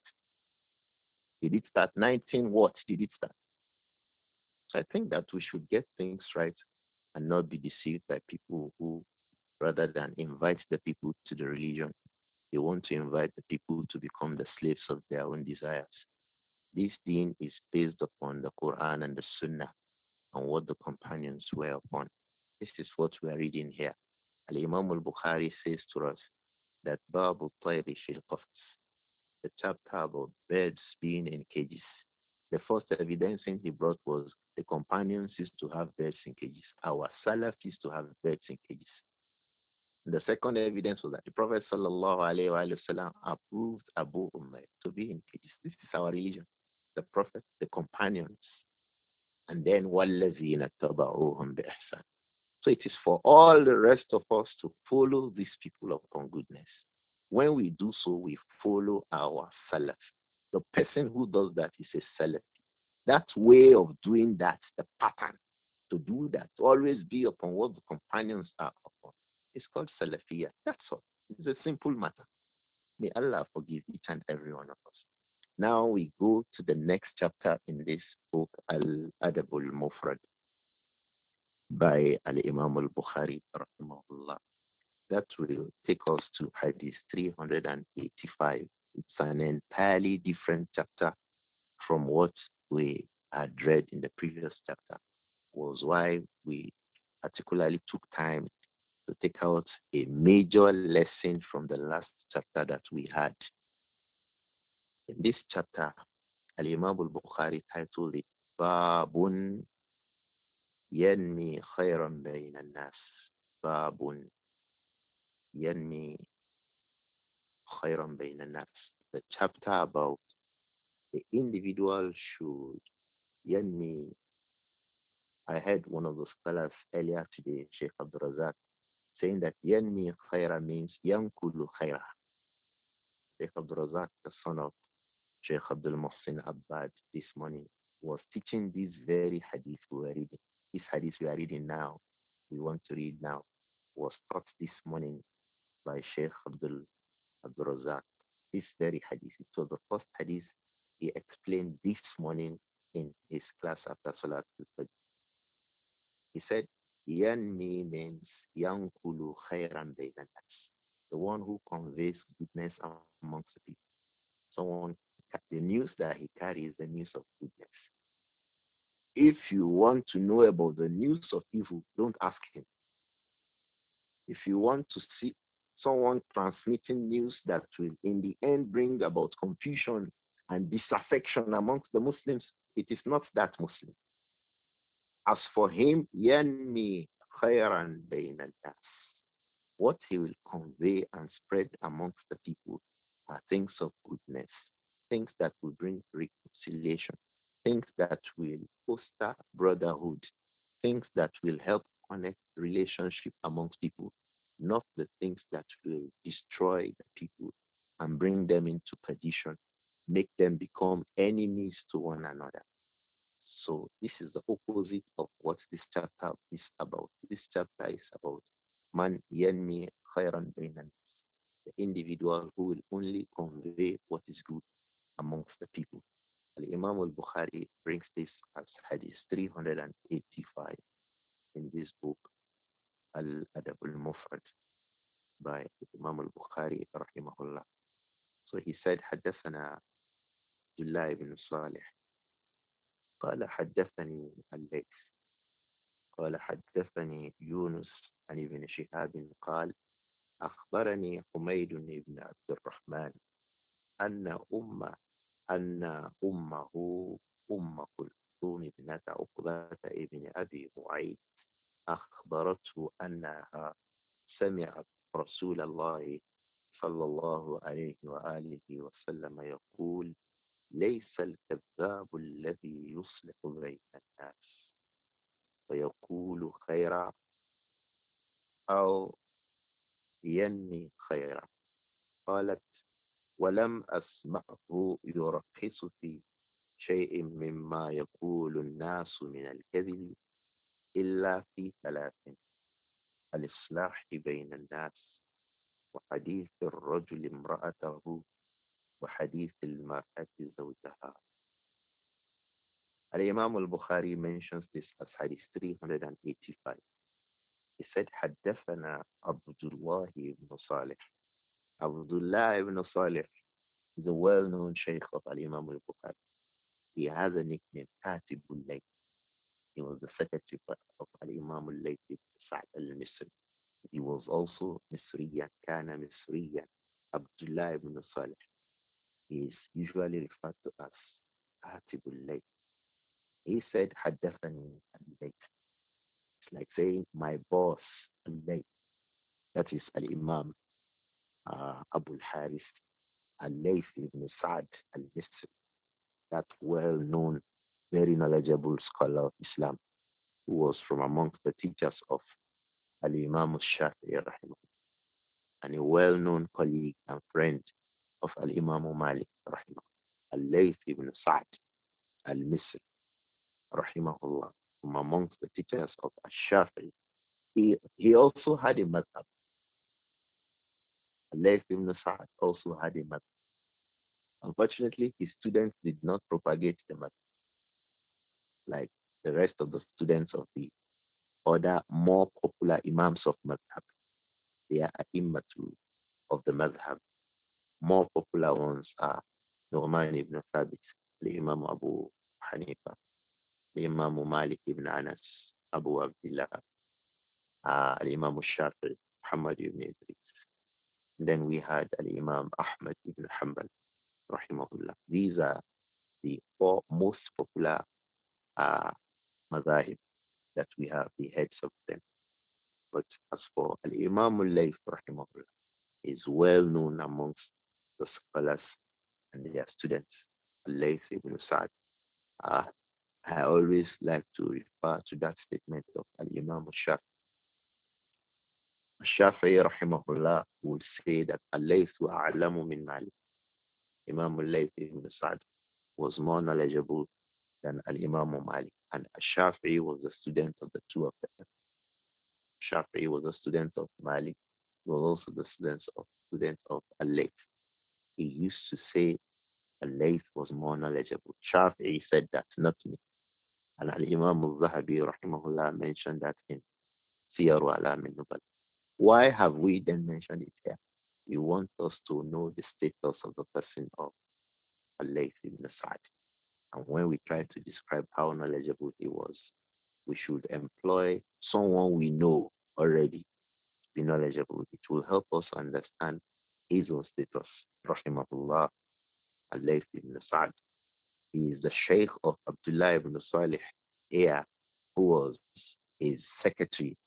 Did it start? nineteen what did it start? So I think that we should get things right and not be deceived by people who, rather than invite the people to the religion, they want to invite the people to become the slaves of their own desires. This deen is based upon the Quran and the Sunnah and what the companions were upon. This is what we are reading here. Al-Imam al-Bukhari says to us that Babu Tayri fil Qafs, the chapter about birds being in cages. The first evidence he brought was the companions used to have birds in cages. Our Salaf used to have birds in cages. And the second evidence was that the Prophet sallallahu alaihi wasallam approved Abu Umayyah to be in cages. This is our religion. The Prophet, the companions, and then وَالَّذِينَ اتَّبَعُوهُمْ بِإِحْسَانٍ. So it is for all the rest of us to follow these people upon goodness. When we do so, we follow our Salaf. The person who does that is a Salaf. That way of doing that, the pattern to do that, to always be upon what the companions are upon, it's called Salafiyah. That's all. It's a simple matter. May Allah forgive each and every one of us. Now we go to the next chapter in this book, Al-Adab al-Mufrad, by Al-Imam al-Bukhari, rahimahullah. That will take us to Hadith three hundred eighty-five. It's an entirely different chapter from what we had read in the previous chapter. Was why we particularly took time to take out a major lesson from the last chapter that we had. In this chapter, Al-Imam al-Bukhari titled it Babun Yanmi Khayran Bayna Nas. Babun Yanmi Khayran Bayna Nas. The chapter about the individual should Yanmi. I heard one of the scholars earlier today, Sheikh Abdul Razak, saying that Yanmi Khayra means Yankulu Khayra. Sheikh Abdul Razak, the son of Sheikh Abdul Muhsin Abbad, this morning was teaching this very hadith we were reading. This hadith we are reading now, we want to read now, was taught this morning by Sheikh Abdul Abdul Razak. This very hadith. It was the first hadith he explained this morning in his class after Salat al-Fajr. He said, Yanmi means Yankulu Khairan Baynanas, the one who conveys goodness amongst the people. Someone, the news that he carries, the news of goodness. If you want to know about the news of evil, don't ask him. If you want to see someone transmitting news that will in the end bring about confusion and disaffection amongst the Muslims, it is not that Muslim. As for him, yanmi khayran bayna nas. what he will convey and spread amongst the people are things of goodness, things that will bring reconciliation, things that will foster brotherhood, things that will help connect relationship amongst people, not the things that will destroy the people and bring them into perdition, make them become enemies to one another. So this is the opposite of what this chapter is about. This chapter is about man yanmi khairan bainan, the individual who will only convey what is good amongst the people. Al-Imam al-Bukhari brings this as hadith three hundred eighty-five in this book, Al-Adab al-Mufrad, by Imam al-Bukhari rahimahullah. So he said, حدثنا عبد الله بن صالح قال حدثني الليث قال حدثني يونس عن ابن شهاب قال أخبرني حميد بن عبد الرحمن أن أم أن أمه أم كلثوم ابنة عقبة ابن أبي معيط أخبرته أنها سمعت رسول الله صلى الله عليه وآله وسلم يقول ليس الكذاب الذي يصلح بين الناس ويقول خيرا أو ينمي خيرا. قالت ولم أسمعه يرخص في شيء مما يقول الناس من الكذب إلا في ثلاث: الإصلاح بين الناس، وحديث الرجل امرأته، وحديث المرأة زوجها. Al-Imam al-Bukhari mentions this as hadith three hundred eighty-five. He said, حدثنا عبد الله ibn Salih. Abdullah ibn Salih is a well-known sheikh of Al-Imam al-Bukhari. He has a nickname, Katibul Layth. He was the secretary of Al-Imam al-Layth ibn Sa'd al-Misri. He was also Misriyan, Kana Misriyan. Abdullah ibn Salih. He is usually referred to as Katibul Layth. He said, Haddathani al-Layth. It's like saying, my boss, al-Layth. That is Al-Imam uh, Abu al-Harith al-Layth ibn Sa'd al-Misri, that well-known, very knowledgeable scholar of Islam, who was from amongst the teachers of Al-Imam al-Shafi'i rahimahullah, and a well-known colleague and friend of Al-Imam Malik rahimahullah, Al-Layth ibn Sa'd al-Misri rahimahullah, from amongst the teachers of Al-Shafi'i. He, he also had a madhab. Al-Layth ibn Sa'd also had a madhab. Unfortunately, his students did not propagate the madhab like the rest of the students of the other more popular imams of madhab. They are a'immatu of the madhab. More popular ones are Nu'man ibn Thabit, the Imam Abu Hanifa, the Imam Malik ibn Anas, Abu Abdullah, uh, the Imam Shafi'i, Muhammad ibn Idris. Then we had Al-Imam Ahmad ibn Hanbal, rahimahullah. These are the four most popular uh, mazahib that we have, the heads of them. But as for Al-Imam al-Layth, rahimahullah, is well known amongst the scholars and their students. Al-Layth ibn Sa'd. Uh, I always like to refer to that statement of Al-Imam al-Shafi'i. Al-Shafi'i, rahimahullah, would say that Al-Layth a'lamu min Malik. Imam al-Layth ibn Sa'd was more knowledgeable than Al-Imam Malik. And Al-Shafi'i was a student of the two of them. Shafi'i was a student of Malik. He was also the student of student of Al-Layth. He used to say Al-Layth was more knowledgeable. Shafi'i said that, not me. And Al-Imam al-Zahabi rahimahullah mentioned that in Siyar wa Alam al-Nubal. Why have we then mentioned it here? We want us to know the status of the person of Al-Layth ibn Sa'd. And when we try to describe how knowledgeable he was, we should employ someone we know already to be knowledgeable. It will help us understand his own status. Rahimahullah, Al-Layth ibn Sa'd. He is the Sheikh of Abdullah ibn Salih here, who was his secretary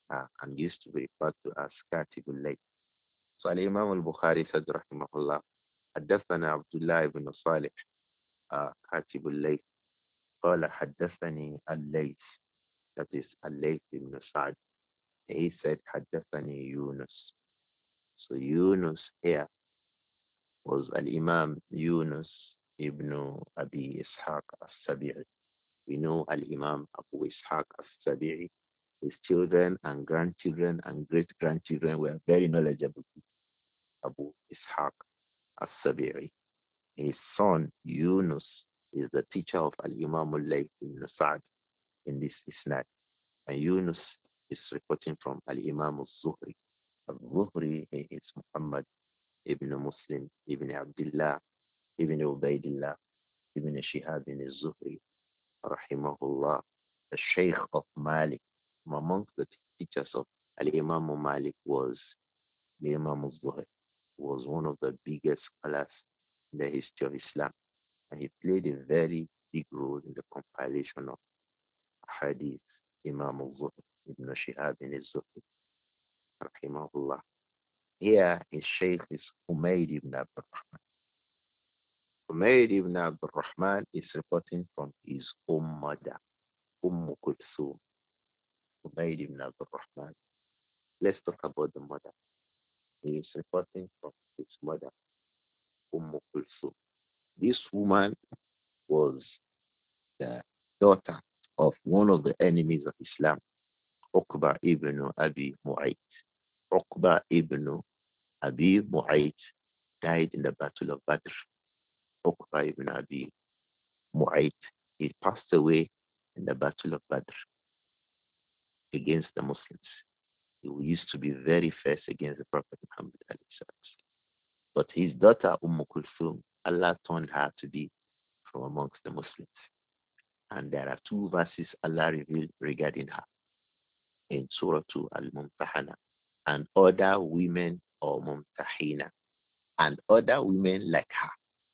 uh, and used to be referred to as Katibul Layth. So Al-Imam al-Bukhari said, rahimahullah, حدثنا عبد الله بن صالح uh, كاتب الليث قال حدثني الليث, that is الليث ibn Sa'd. He said حدثني Yunus. So Yunus here was Al-Imam Yunus ibn Abi Ishaq as-Sabi'i. We know Al-Imam Abu Ishaq as-Sabi'i. His children and grandchildren and great-grandchildren were very knowledgeable. Abu Ishaq as-Sabi'i. His son Yunus is the teacher of Al-Imam al-Layth ibn Sa'd in this isnad. And Yunus is reporting from Al-Imam al-Zuhri. Al-Zuhri is Muhammad ibn Muslim ibn Abdullah ibn Ubaidillah ibn Shihab ibn al-Zuhri rahimahullah, the Sheikh of Malik. Amongst the teachers of Al-Imam Malik was the Imam al-Zuhri, was one of the biggest scholars in the history of Islam. And he played a very big role in the compilation of hadith. Imam al-Zuhri, Ibn Shihab ibn al-Zuhri, rahimahullah. Here his Sheikh is Umayd ibn Abdul Rahman. Umayd ibn Abdul Rahman is reporting from his own mother, Umm Kulthum. Ubayd ibn Abdul Rahman. Let's talk about the mother. He is reporting from his mother, Umm Kulthum. This woman was the daughter of one of the enemies of Islam, Uqba ibn Abi Mu'ayt. Uqba ibn Abi Mu'ayt died in the Battle of Badr. Uqba ibn Abi Mu'ayt, he passed away in the Battle of Badr against the Muslims. He used to be very fierce against the Prophet Muhammad. But his daughter Umm Kulthum, Allah turned her to be from amongst the Muslims. And there are two verses Allah revealed regarding her in Surah Al-Mumtahana. And other women or Mumtahina. And other women like her.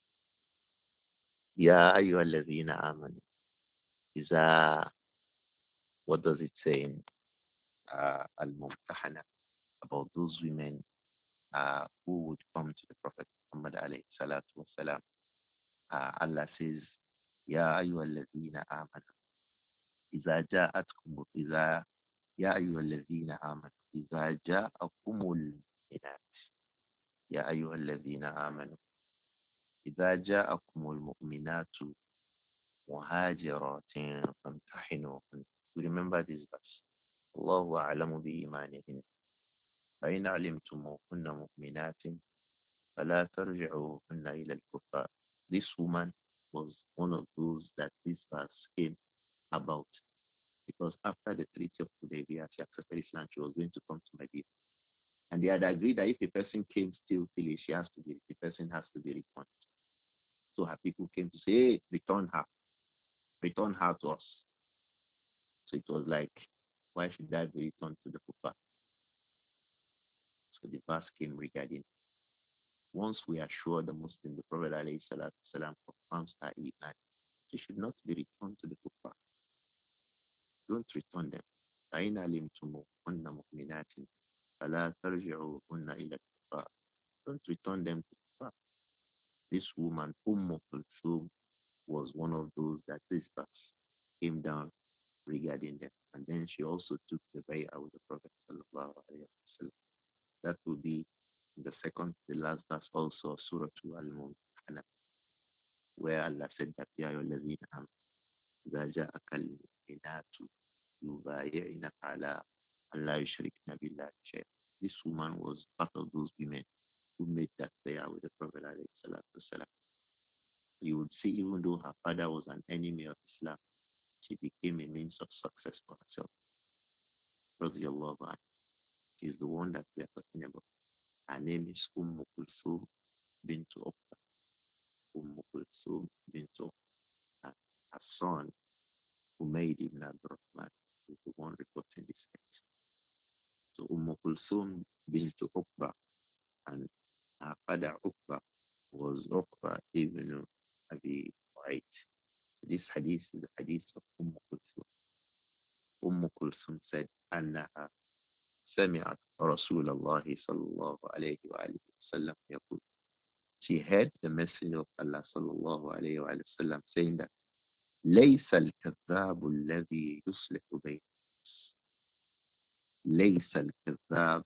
Ya ayyuhalladhina amanu. Is a, what does it say in uh, Al-Mumtahana about those women uh, who would come to the Prophet Muhammad alayhi salatu wasalam? Uh, Allah says, Ya ayyuhalladhina amanu. إذا جاءتكم إذا يا أيها الذين آمنوا إذا جاءكم المؤمنات يا أيها الذين آمنوا إذا جاءكم المؤمنات مهاجرات فامتحنوهن. We remember this verse. الله أعلم بإيمانهن فإن علمتموهن مؤمنات فلا ترجعوهن إلى الكفار. This woman was one of those that this verse came about, because after the Treaty of Hudaybiyah, she accepted Islam. She was going to come to Medina, and they had agreed that if a person came still till she has to be, the person has to be returned. So her people came to say, "Hey, return her, return her to us." So it was like, why should that be returned to the Kufa? So the verse came regarding, once we assure the Muslim, the Prophet alayhi salatu salam confirms her iman, she should not be returned to the Kufa. Don't return them. فَإِنْ عَلِمْتُمُوهُنَّ مُؤْمِنَاتٍ فَلَا تَرْجِعُوهُنَّ إِلَى الْكُفَّارِ. Don't return them to Kufa. This woman, Umm Kulthum, was one of those that this verse came down regarding them. And then she also took the bay'ah with the Prophet sallallahu alayhi wa sallam. That will be the second, the last verse also, Surah Al-Mumtahana, where Allah said that, Ya ayyuhallazina amanu إذا جاءك المؤمنات يبايعنك على أن لا يشركن بالله شيئا. This woman was part of those women who made that prayer with the Prophet alayhi salatu wasalam. You would see, even though her father was an enemy of Islam, she became a means of success for herself. Radiallahu anha. She is the one that we are talking about. Her name is Umm Kulthum bint Uqba. Umm Kulthum bint Uqba. Her son, Umayd ibn Abdul Rahman, is the one reporting this text. So Umm Kulthum bint Uqba, and her father Uqba was Uqba ibn Abi Mu'ayt. This hadith is the hadith of Umm Kulthum. Umm Kulthum said, Annaha سمعت رسول الله صلى الله عليه وآله وسلم يقول. She heard the Messenger of Allah صلى الله عليه وآله وسلم saying that ليس الكذاب الذي يصلح بين ليس الكذاب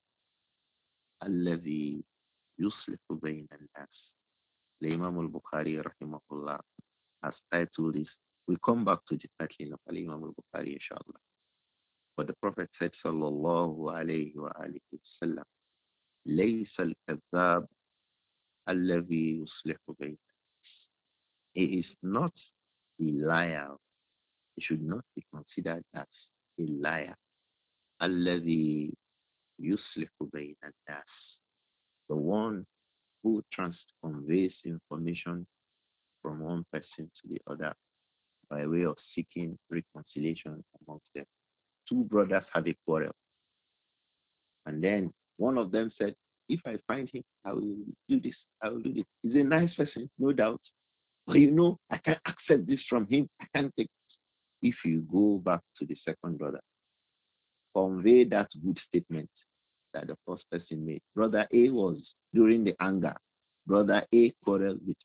الذي يصلح بين الناس. The Imam al-Bukhari rahimahullah has titled this. We come back to the title of Imam al-Bukhari inshallah. But the Prophet said sallallahu alayhi wa alihi wa sallam, ليس الكذاب الذي يصلح بين. He is not a liar. He should not be considered as a liar. الذي يصلح بين الناس. The one who trans conveys information from one person to the other by way of seeking reconciliation amongst them. Two brothers have a quarrel. And then one of them said, if I find him, I will do this, I will do this. He's a nice person, no doubt. But you know, I can't accept this from him. I can't take it. If you go back to the second brother, convey that good statement that the first person made. Brother A was during the anger. Brother A quarreled with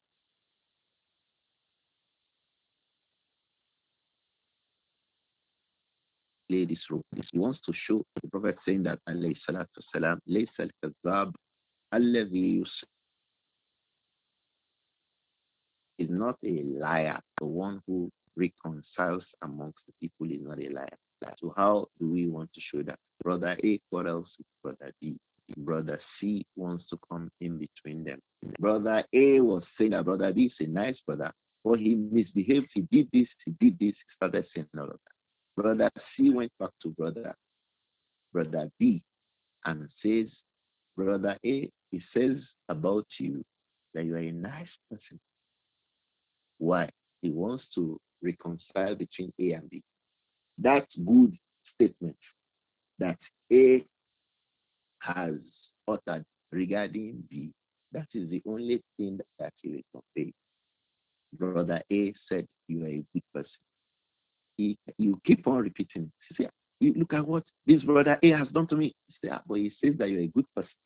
play this role. This wants to show the Prophet saying that alayhi salatu wasalam, laysa al-kazzab alladhi is not a liar. The one who reconciles amongst the people is not a liar. So how do we want to show that? Brother A quarrels with brother B. Brother C wants to come in between them. Brother A was saying that brother B is a nice brother, but he misbehaved. He did this, he did this, he started saying all of that. Brother C went back to brother, brother B and says, brother A, he says about you that you are a nice person. Why? He wants to reconcile between A and B. That good statement that A has uttered regarding B, that is the only thing that he will convey. Brother A said, you are a good person. He, you keep on repeating. He said, you look at what this brother A has done to me. He said, but he says that you're a good person.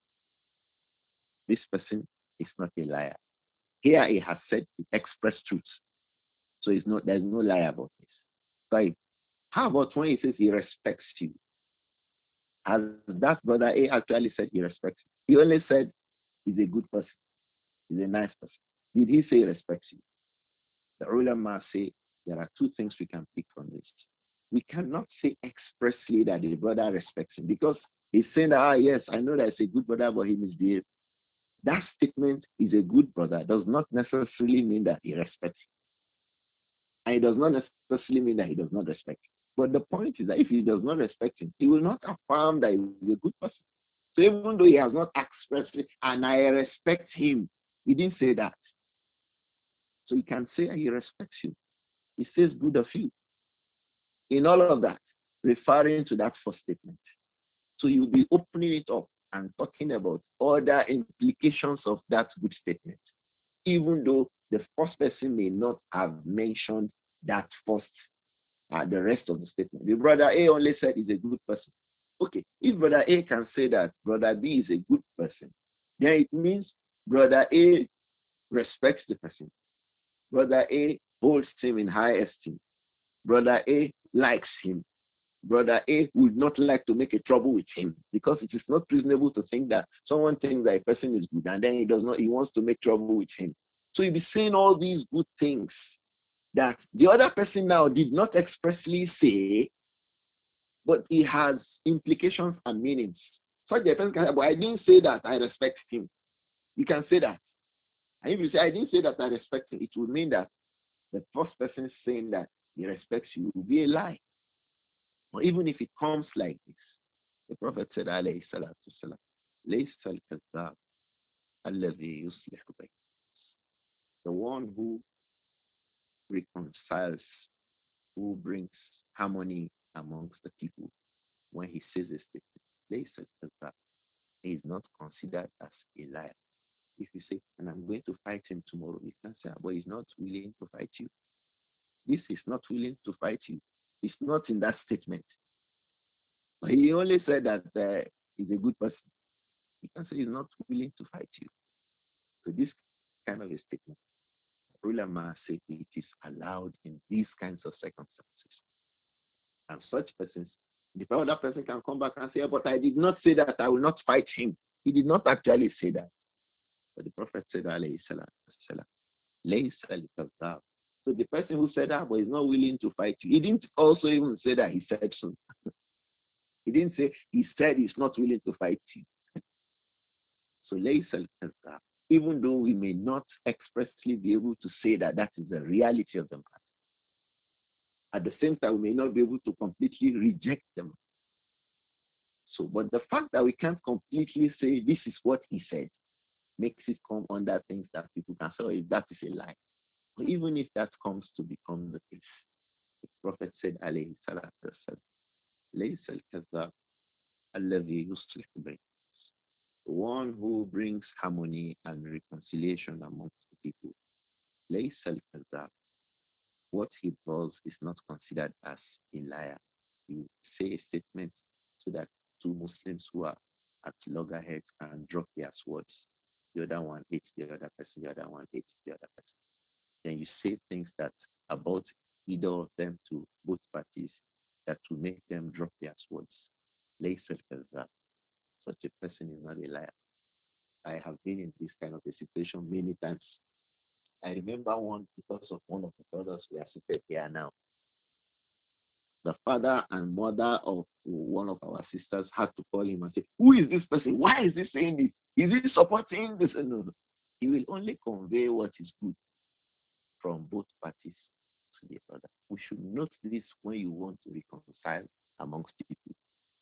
This person is not a liar. Here he has said the express truth. So it's not, there's no lie about this. Right? How about when he says he respects you? Has that brother A actually said he respects you? He only said he's a good person. He's a nice person. Did he say he respects you? The ulama say there are two things we can pick from this. We cannot say expressly that the brother respects him because he's saying that, ah, yes, I know that it's a good brother, but he misbehaved. That statement is a good brother does not necessarily mean that he respects him. And it does not necessarily mean that he does not respect him. But the point is that if he does not respect him, he will not affirm that he is a good person. So even though he has not expressly, and I respect him, he didn't say that. So he can say he respects you. He says good of you. In all of that, referring to that first statement. So you'll be opening it up and talking about other implications of that good statement, even though the first person may not have mentioned that first, uh, the rest of the statement. The brother A only said he's a good person. Okay, if brother A can say that brother B is a good person, then it means brother A respects the person. Brother A holds him in high esteem. Brother A likes him. Brother A would not like to make a trouble with him because it is not reasonable to think that someone thinks that a person is good and then he does not, he wants to make trouble with him. So he'll be saying all these good things that the other person now did not expressly say, but he has implications and meanings. So the person can say, but I didn't say that I respect him. You can say that. And if you say, I didn't say that I respect him, it would mean that the first person saying that he respects you will be a lie. Or even if it comes like this, the Prophet said, alayhi salatu wasalam, laysa al-kazzab alladhi yuslihu bayna. The one who reconciles, who brings harmony amongst the people when he says this statement, laysa al-kazzab, he is not considered as a liar. If you say, and I'm going to fight him tomorrow, you can say, but he's not willing to fight you. This is not willing to fight you. It's not in that statement. He only said that uh, He's a good person. You can say he's not willing to fight you. So this kind of a statement, ulama say it is allowed in these kinds of circumstances. And such persons, the other person can come back and say, but I did not say that I will not fight him. He did not actually say that. But the Prophet said, alayhi salatu wasalam, laysa al-kazzab. So the person who said that, but is not willing to fight you, he didn't also even say that he said so. He didn't say he said he's not willing to fight you. So laysa al-kazzab. Even though we may not expressly be able to say that that is the reality of the matter. At the same time, we may not be able to completely reject them. So, but the fact that we can't completely say this is what he said makes it come under things that people can say, oh, if that is a lie. But even if that comes to become the case, the Prophet said, alayhi salatu wasalam, laysa al-kazzab alladhi yuslihu bayna. The one who brings harmony and reconciliation amongst the people. Laysa al-kazzab. What he does is not considered as a liar. You say a statement so that two Muslims who are at loggerheads can drop their swords. The other one hates the other person, the other one hates the other person. Then you say things that about either of them to both parties that will make them drop their swords. Laysa al-kazzab. Such a person is not a liar. I have been in this kind of a situation many times. I remember one because of one of the brothers we are seated here now. The father and mother of one of our sisters had to call him and say, who is this person? Why is he saying this? Is he supporting this? No, no. He will only convey what is good from both parties to the other. We should note this when you want to reconcile amongst people.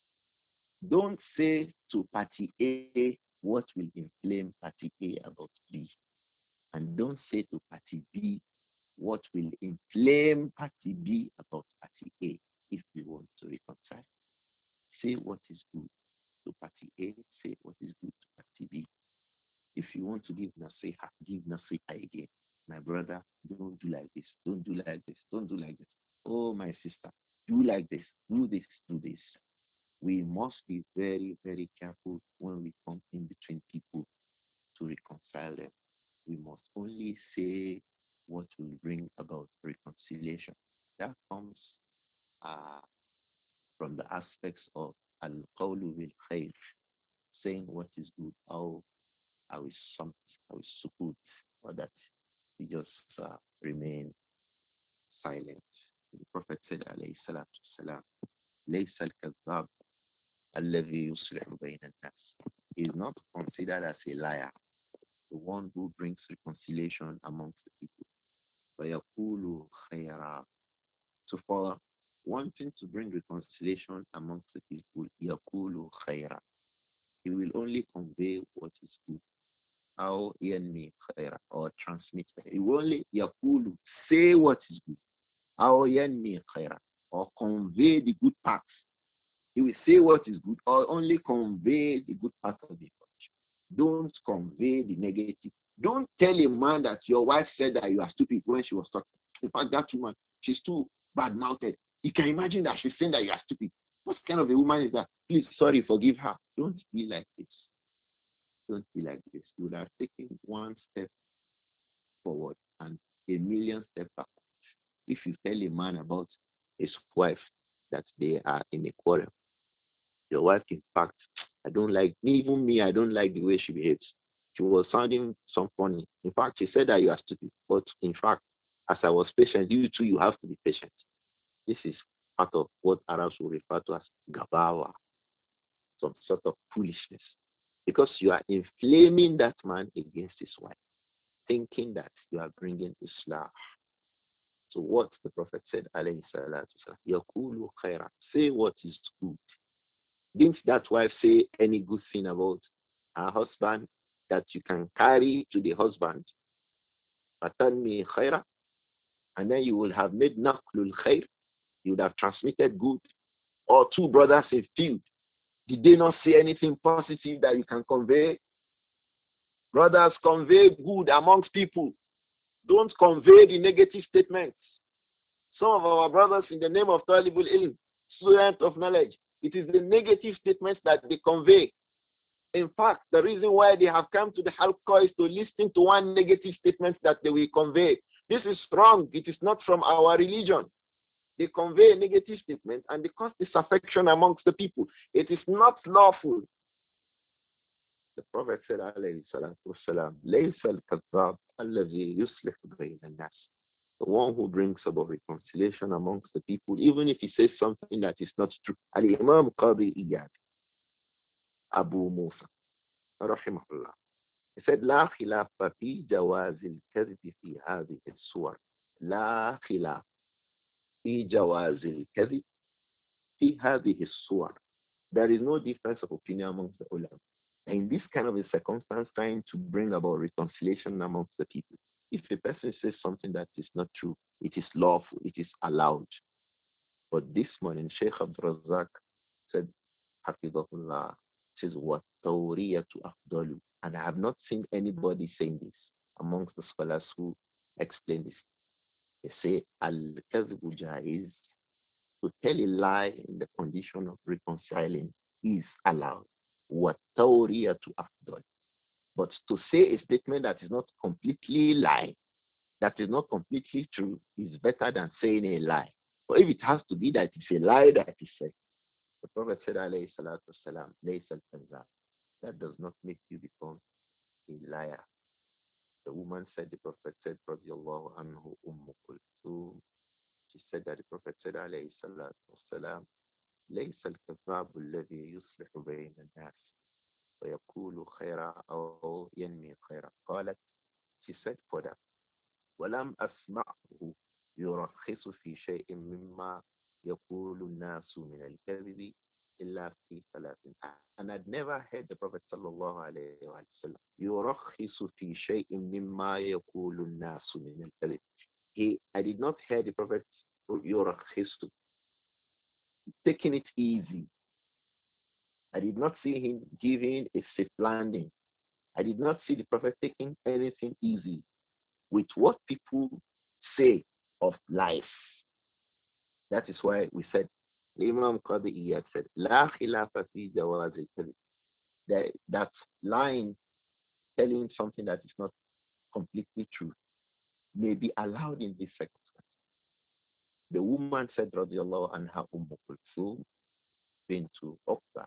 Don't say to party A what will inflame party A about B. And don't say to party B what will inflame party B about party A if you want to reconcile. Say what is good to party A, say what is good to party B. If you want to give nasiha, give nasiha again. My brother, don't do like this, don't do like this, don't do like this. Oh, my sister, do like this, do this, do this. We must be very, very careful when we come in between people to reconcile them. We must only say what will bring about reconciliation. That comes uh, from the aspects of al-qawlu bil khayr, saying what is good, how how is something, how is sukut, or that we just uh, remain silent. The Prophet said, alayhi salatu wasalam, laysa al-kazzab alladhi yuslihu bayna an-nas. He is not considered as a liar, the one who brings reconciliation amongst the people. وَيَقُولُ خَيْرًا. So for wanting to bring reconciliation amongst the people, يَقُولُ خَيْرًا. He will only convey what is good. أو ينمي خيرا, or transmit. He will only يقول, say what is good. أو ينمي خيرا, or convey the good parts. He will say what is good, or only convey the good part of the culture. Don't convey the negative. Don't tell a man that your wife said that you are stupid when she was talking. In fact, that woman, she's too bad-mouthed. You can imagine that she's saying that you are stupid. What kind of a woman is that? Please, sorry, forgive her. Don't be like this. Don't be like this. You would have taken one step forward and a million steps back. If you tell a man about his wife that they are in a quarrel, your wife, in fact, I don't like, even me, I don't like the way she behaves. She was sounding some funny. In fact, she said that you are stupid. But in fact, as I was patient, you too, you have to be patient. This is part of what Arabs will refer to as gabawa, some sort of foolishness. Because you are inflaming that man against his wife, thinking that you are bringing Islam. So what the Prophet said, alayhi salatu wasalam, yaqulu khayran, say what is good. Didn't that wife say any good thing about her husband that you can carry to the husband? Fatanmi khayra, and then you will have made naqlul khayr. You would have transmitted good. Or two brothers in field. Did they not say anything positive that you can convey? Brothers, convey good amongst people. Don't convey the negative statements. Some of our brothers, in the name of Talibul Ilm, student of knowledge, It is the negative statements that they convey. In fact, the reason why they have come to the halqa is to listen to one negative statement that they will convey. This is wrong. It is not from our religion. They convey a negative statement and they cause disaffection amongst the people. It is not lawful. The Prophet said, alayhi salatu wasalam, لَيْسَ الْكَذَّابُ الَّذِي يُصْلِحُ بَيْنَ النَّاسِ. The one who brings about reconciliation amongst the people, even if he says something that is not true. Al-Imam Qadi Iyad, Abu Musa, rahimahullah. He said, لا خلاف في جواز الكذب في هذه الصور. لا خلاف في جواز الكذب في هذه الصور. There is no difference of opinion amongst the ulama. In this kind of a circumstance, trying to bring about reconciliation amongst the people. If a person says something that is not true, it is lawful, it is allowed. But this morning, Sheikh Abdul Razak said, Hafizahullah, says, what tawriya to afdalu. And I have not seen anybody saying this amongst the scholars who explain this. They say, al-kadhbu jaiz, to tell a lie in the condition of reconciling is allowed. What tawriya to afdal. But to say a statement that is not completely lie, that is not completely true, is better than saying a lie. But if it has to be that it's a lie that is said, the Prophet said, alayhi salatu wasalam, laysa al-kazab. That does not make you become a liar. The woman said, the Prophet said, radiyallahu anhu ummu kulthum. She said that the Prophet said, alayhi salatu wasalam, laysa al-kazab alladhi yuslihu bayna al-nas. ويقول خيرا أو ينمي خيرا. قالت, she said further, ولم أسمعه يرخص في شيء مما يقول الناس من الكذب إلا في ثلاث. And I'd never heard the Prophet صلى الله عليه وسلم يرخص في شيء مما يقول الناس من الكذب. He, I did not hear the Prophet يرخص, taking it easy. I did not see him giving a safe landing. I did not see the Prophet taking anything easy with what people say of life. That is why we said, Imam Qadi Iyad said, La khilafa fi jawaz al-kadhib. That, that line telling something that is not completely true may be allowed in this circumstance. The woman said, radiyallahu anha Umm Kulthum bintu Uqba,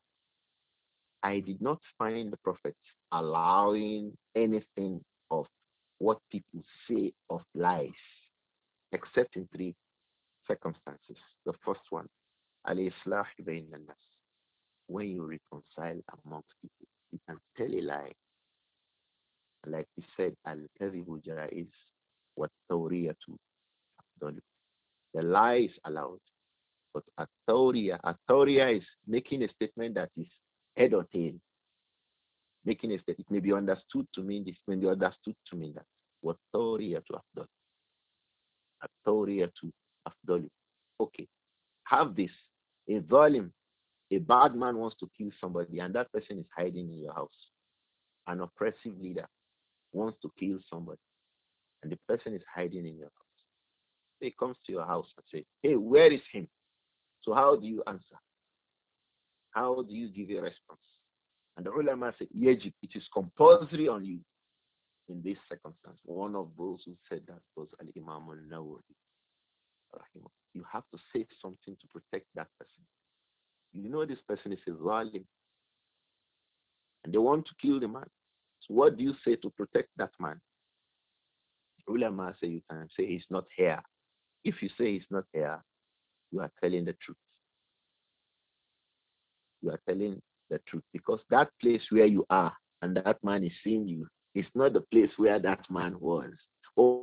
I did not find the Prophet allowing anything of what people say of lies, except in three circumstances. The first one, al-islah bayn al-nas. When you reconcile amongst people, you can tell a lie. Like he said, al-kadhibu jaiz wa tawriyatu afdalu. The lie is allowed, but at-tawriya, at-tawriya is making a statement that is head or tail. Making a statement, it may be understood to mean this, may be understood to mean that. What tawriya to afdal. At-tawriya to afdalu. Okay, have this. A zalim, a bad man wants to kill somebody and that person is hiding in your house. An oppressive leader wants to kill somebody and the person is hiding in your house. He comes to your house and says, hey, where is him? So how do you answer? How do you give a response? And the ulama said, Yajib, it is compulsory on you in this circumstance. One of those who said that was Al-Imam al-Nawawi. You have to say something to protect that person. You know this person is a zalim and they want to kill the man. So what do you say to protect that man? Ulama say you can say he's not here. If you say he's not here, you are telling the truth. You are telling the truth because that place where you are and that man is seeing you is not the place where that man was. Oh,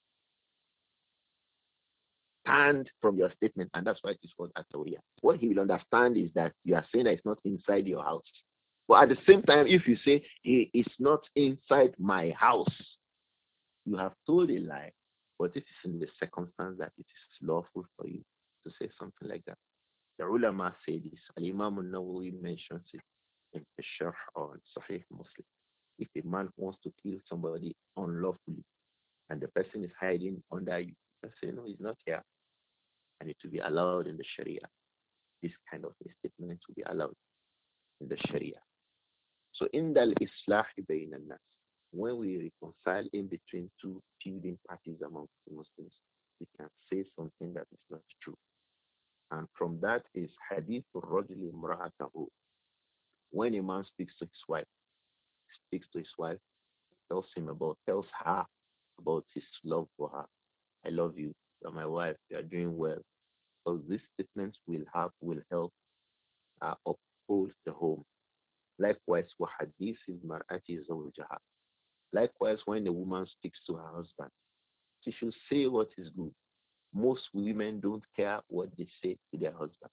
stand from your statement, and that's why it is called Atawiyah. What he will understand is that you are saying that it's not inside your house. But at the same time, if you say he is not inside my house, you have told a lie. But this is in the circumstance that it is lawful for you to say something like that. The ulama say this. Al-Imam al-Nawawi mentions it in the Sharh or Sahih Muslim. If a man wants to kill somebody unlawfully and the person is hiding under you, you say, no, he's not here. And it will be allowed in the Sharia. This kind of a statement will be allowed in the Sharia. So in the Islah bayna nas, when we reconcile in between two feuding parties amongst the Muslims, we can say something that is not true. And from that is hadith al-rajuli imra'atahu. When a man speaks to his wife, speaks to his wife, tells him about, tells her about his love for her. I love you. You're my wife. You are doing well. So these statements will have will help uh, uphold the home. Likewise, وَحَدِيثِ الْمَرْأَةِ زَوْجَهَا. Likewise, when a woman speaks to her husband, she should say what is good. Most women don't care what they say to their husband.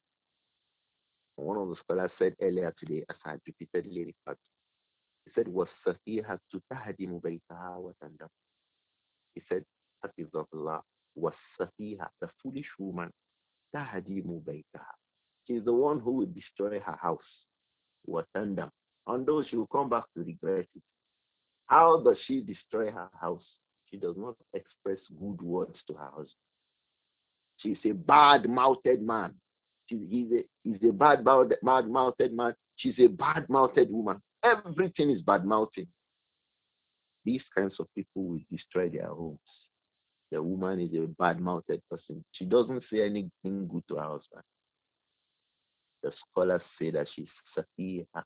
One of the scholars said earlier today, as I repeatedly referred to, he said, وَالسَّفِيهَةُ تَهْدِمُ بَيْتَهَا وَتَنْدَمُ. He said, Hafizahullah, وَالسَّفِيهَةُ, the foolish woman, تَهْدِمُ بَيْتَهَا. She is the one who will destroy her house. وَتَنْدَمُ. Although she will come back to regret it. How does she destroy her house? She does not express good words to her husband. She's a bad-mouthed man. She, he's a, he's a bad-mouthed bad man. She's a bad-mouthed woman. Everything is bad-mouthing. These kinds of people will destroy their homes. The woman is a bad-mouthed person. She doesn't say anything good to her husband. The scholars say that she's safiha.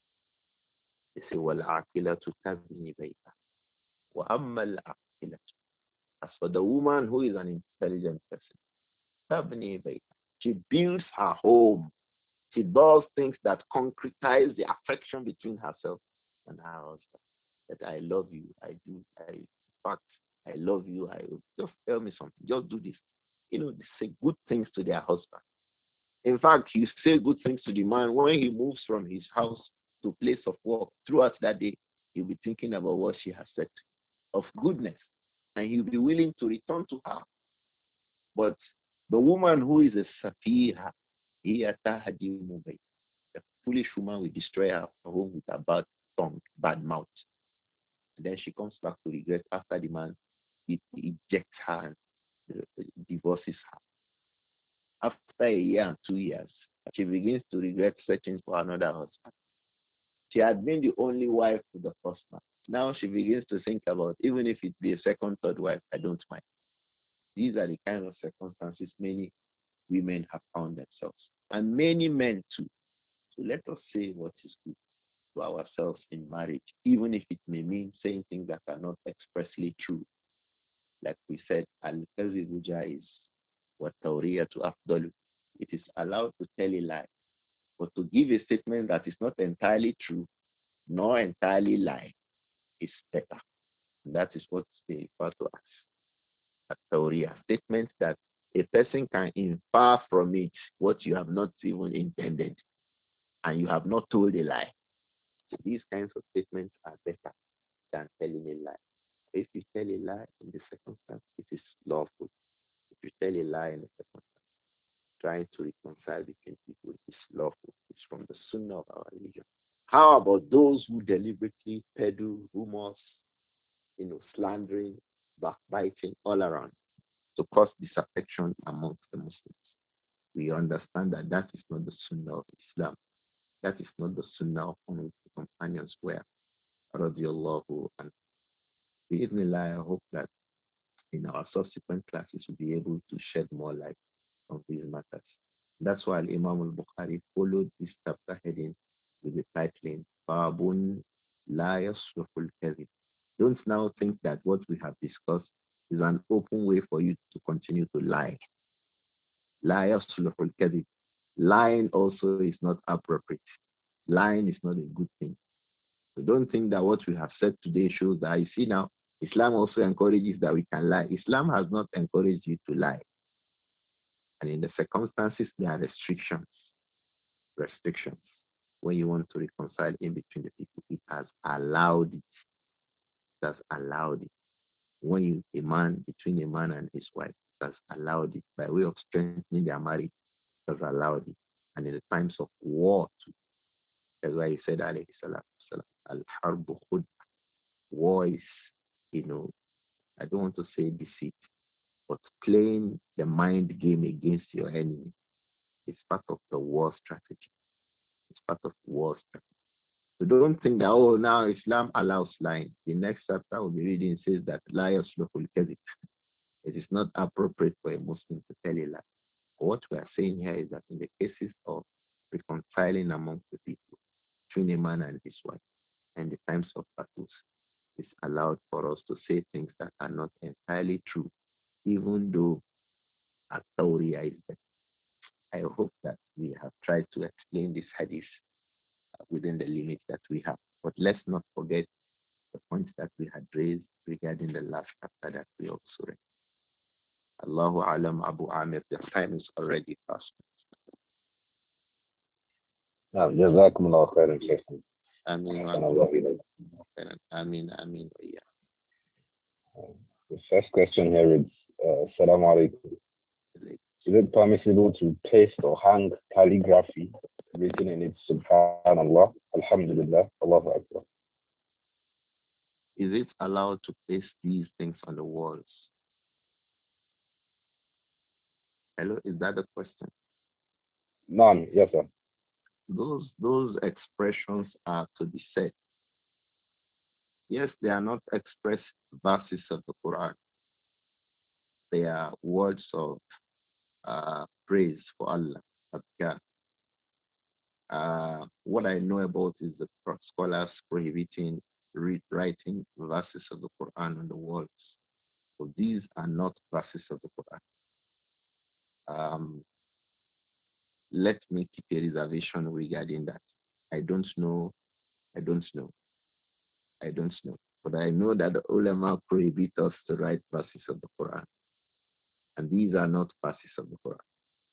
They say, وَالْعَاقِلَةُ تَبْنِي بَيْتَهَا وَأَمَّا الْعَاقِلَةُ. As for the woman who is an intelligent person, تَبْنِي بَيْتَهَا. She builds her home. She does things that concretize the affection between herself and her husband. That I love you, I do, I, in fact, I love you, I just tell me something, just do this. You know, they say good things to their husband. In fact, you say good things to the man when he moves from his house to place of work. Throughout that day, he'll be thinking about what she has said of goodness, and he'll be willing to return to her. But the woman who is a safiha, the foolish woman will destroy her home with a bad tongue, bad mouth. And then she comes back to regret after the man ejects her and uh, divorces her. After a year and two years, she begins to regret searching for another husband. She had been the only wife to the first man. Now she begins to think about, even if it be a second, third wife, I don't mind. These are the kind of circumstances many women have found themselves. And many men too. So let us say what is good to ourselves in marriage, even if it may mean saying things that are not expressly true. Like we said, al-kazibu jaiz wa tawriyatu afdalu. It is allowed to tell a lie, but to give a statement that is not entirely true, nor entirely lie, is better. And that is what they refer to as a tawriya, statement that a person can infer from it what you have not even intended, and you have not told a lie. So these kinds of statements are better than telling a lie. If you tell a lie in the circumstance, it is lawful. If you tell a lie in the circumstance, trying to reconcile between people is lawful. It's from the sunnah of our religion. How about those who deliberately peddle rumors, you know, slandering, backbiting all around to cause disaffection amongst the Muslims? We understand that that is not the sunnah of Islam. That is not the sunnah of one of the companions where, radiallahu anhu. Bismillah, I hope that in our subsequent classes we'll be able to shed more light on these matters. That's why Imam al-Bukhari followed this chapter heading with the titling, Babun La Yasruful Kadhib. Don't now think that what we have discussed is an open way for you to continue to lie. La Yasruful Kadhib. Lying also is not appropriate. Lying is not a good thing. So don't think that what we have said today shows that, you see now, Islam also encourages that we can lie. Islam has not encouraged you to lie. And in the circumstances, there are restrictions. Restrictions. When you want to reconcile in between the people, it has allowed it. It has allowed it. When you, a man, between a man and his wife, it has allowed it. By way of strengthening their marriage, it has allowed it. And in the times of war, too. That's why he said, alayhi salatu wasalam, al-harbu khud. War is, you know, I don't want to say deceit, but playing the mind game against your enemy is part of the war. that, oh, now Islam allows lying. The next chapter we'll be reading says that liars lawful kadhib. It is not appropriate for a Muslim to tell a lie. What we are saying here is that in the cases of reconciling amongst the people, between a man and his wife, and the times of battles, it's allowed for us to say things that are not entirely true, even though At-Tawriya is there. I hope that we have tried to explain this hadith uh, within the limits that we have. But let's not forget the points that we had raised regarding the last chapter that we also read. Allahu Alam Abu Amir, the time is already past. نعم جزاكم الله خيرا شيخنا. Ameen wa أحسن antum. الله إليك. Ameen, Ameen wa iyyakum. The first question here is, uh, Assalamu alaikum. Is it permissible to paste or hang calligraphy written in it Subhanallah, Alhamdulillah, Allahu Akbar? Is it allowed to place these things on the walls? Hello, is that the question? None, yes sir. Those those expressions are to be said. Yes, they are not expressed verses of the Quran. They are words of uh, praise for Allah. Adhkar. Uh, what I know about is the pro- scholars prohibiting read, writing verses of the Quran on the walls. So these are not verses of the Quran. Um, let me keep a reservation regarding that. I don't know. I don't know. I don't know. But I know that the ulama prohibit us to write verses of the Quran. And these are not verses of the Quran.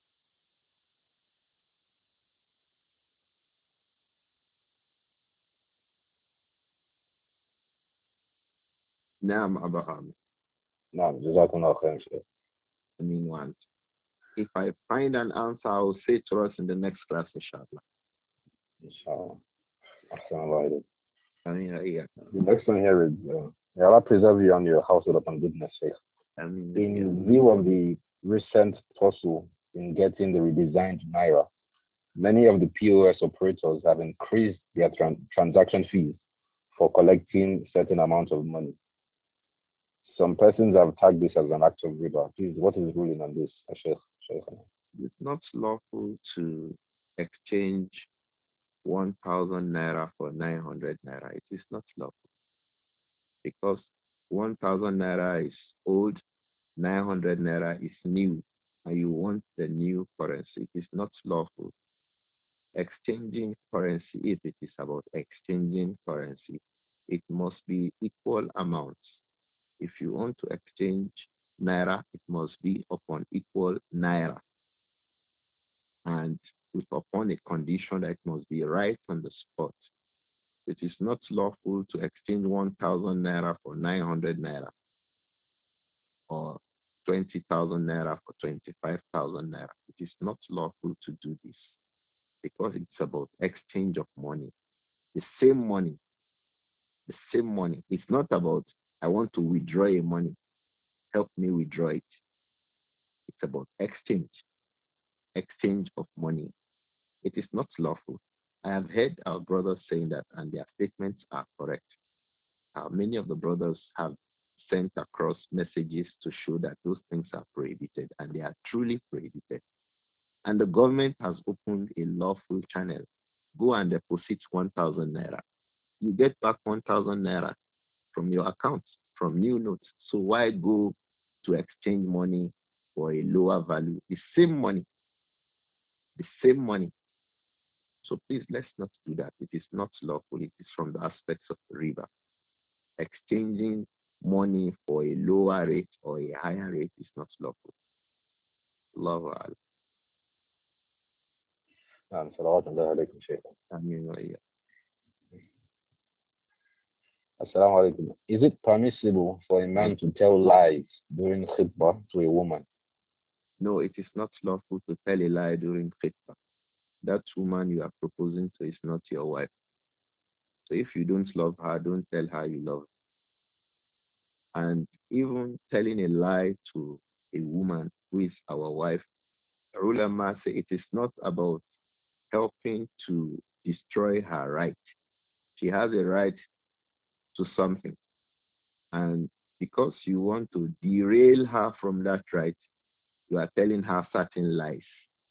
Naam Abraham. نعم جزاكم الله خيرا شيخ. I mean one. If I find an answer, I will say to us in the next class, inshallah. إن شاء الله. أحسن الله إليك. I mean, uh, yeah. The next one here is, uh, may Allah preserve you and your household upon goodness, Sheikh. I mean, In view of the recent tussle in getting the redesigned Naira, many of the P O S operators have increased their tran transaction fees for collecting certain amounts of money. Some persons have tagged this as an act of riba. Please, what is the ruling on this, Sheikh? Sheikh? it's not lawful to exchange one thousand naira for nine hundred naira. It is not lawful because one thousand naira is old, nine hundred naira is new, and you want the new currency. It is not lawful. Exchanging currency, if it is about exchanging currency, it must be equal amounts. If you want to exchange naira, it must be upon equal naira and with upon a condition that it must be right on the spot. It is not lawful to exchange one thousand naira for nine hundred naira or twenty thousand naira for twenty-five thousand naira. It is not lawful to do this because it's about exchange of money. The same money, the same money. It's not about, I want to withdraw a money. Help me withdraw it. It's about exchange, exchange of money. It is not lawful. I have heard our brothers saying that, and their statements are correct. Uh, many of the brothers have sent across messages to show that those things are prohibited, and they are truly prohibited. And the government has opened a lawful channel. Go and deposit one thousand naira. You get back one thousand naira from your account, from new notes. So why go to exchange money for a lower value? The same money, the same money. So please, let's not do that. It is not lawful. It is from the aspects of the riba. Exchanging money for a lower rate or a higher rate is not lawful. Allahu Akbar. نعم صلوات الله عليكم شيخ. Ameen wa iyyakum. Assalamu alaikum. Is it permissible for a man to tell lies during khitbah to a woman? No, it is not lawful to tell a lie during khitbah. That woman you are proposing to is not your wife. So if you don't love her, don't tell her you love her. And even telling a lie to a woman who is our wife, the ulama say it is not about helping to destroy her right. She has a right to something. And because you want to derail her from that right, you are telling her certain lies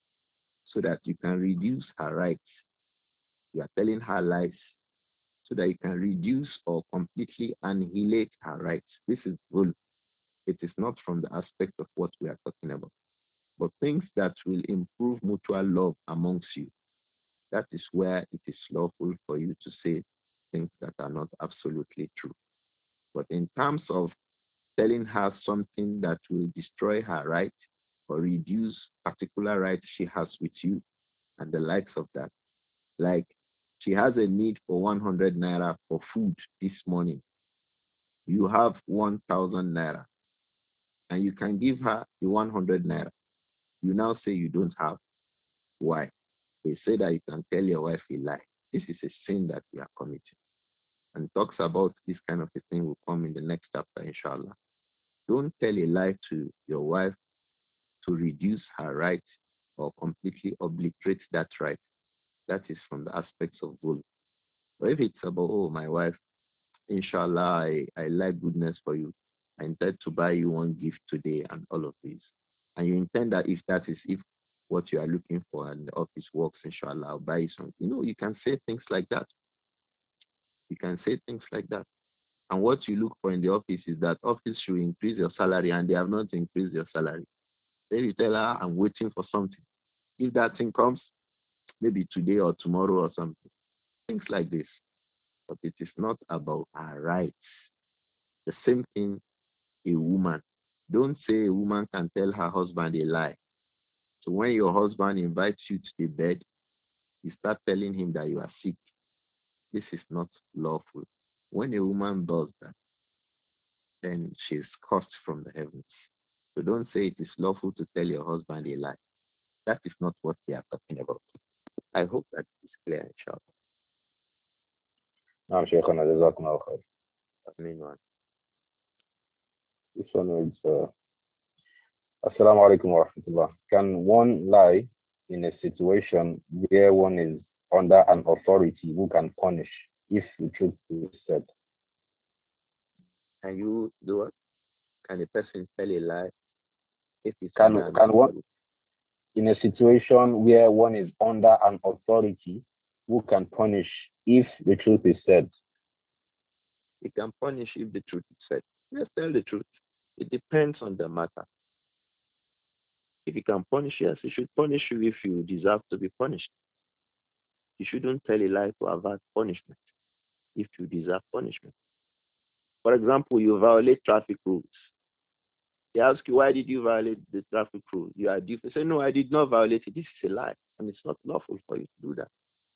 so that you can reduce her rights. You are telling her lies so that you can reduce or completely annihilate her rights. This is rule. It is not from the aspect of what we are talking about, but things that will improve mutual love amongst you. That is where it is lawful for you to say things that are not absolutely true. But in terms of telling her something that will destroy her right or reduce particular rights she has with you and the likes of that, like she has a need for one hundred naira for food this morning. You have one thousand naira and you can give her the one hundred naira. You now say you don't have. Why? They say that you can tell your wife a lie. This is a sin that we are committing. And talks about this kind of a thing will come in the next chapter, inshallah. Don't tell a lie to your wife to reduce her right or completely obliterate that right. That is from the aspects of gold. But if it's about, oh, my wife, inshallah, I, I like goodness for you. I intend to buy you one gift today and all of this. And you intend that if that is if what you are looking for and the office works, inshallah, I'll buy you something. You know, you can say things like that. You can say things like that. And what you look for in the office is that office should increase your salary and they have not increased your salary. Then you tell her, I'm waiting for something. If that thing comes, maybe today or tomorrow or something. Things like this. But it is not about our rights. The same thing, a woman. Don't say a woman can tell her husband a lie. So when your husband invites you to the bed, you start telling him that you are sick. This is not lawful. When a woman does that, then she is cursed from the heavens. So don't say it is lawful to tell your husband a lie. That is not what we are talking about. I hope that is clear, inshallah. نعم شيخنا جزاكم الله خير. I mean, one. This one is uh, Assalamu alaikum wa rahmatullah. Can one lie in a situation where one is under an authority who can punish if the truth is said? Can you do it? Can a person tell a lie if it's Can under an can one authority? in a situation where one is under an authority who can punish if the truth is said? He can punish if the truth is said. Let's tell the truth. It depends on the matter. If he can punish, yes, he should punish you if you deserve to be punished. You shouldn't tell a lie to avert punishment if you deserve punishment. For example, you violate traffic rules. They ask you, why did you violate the traffic rules? You are due. You say, no, I did not violate it. This is a lie. And it's not lawful for you to do that.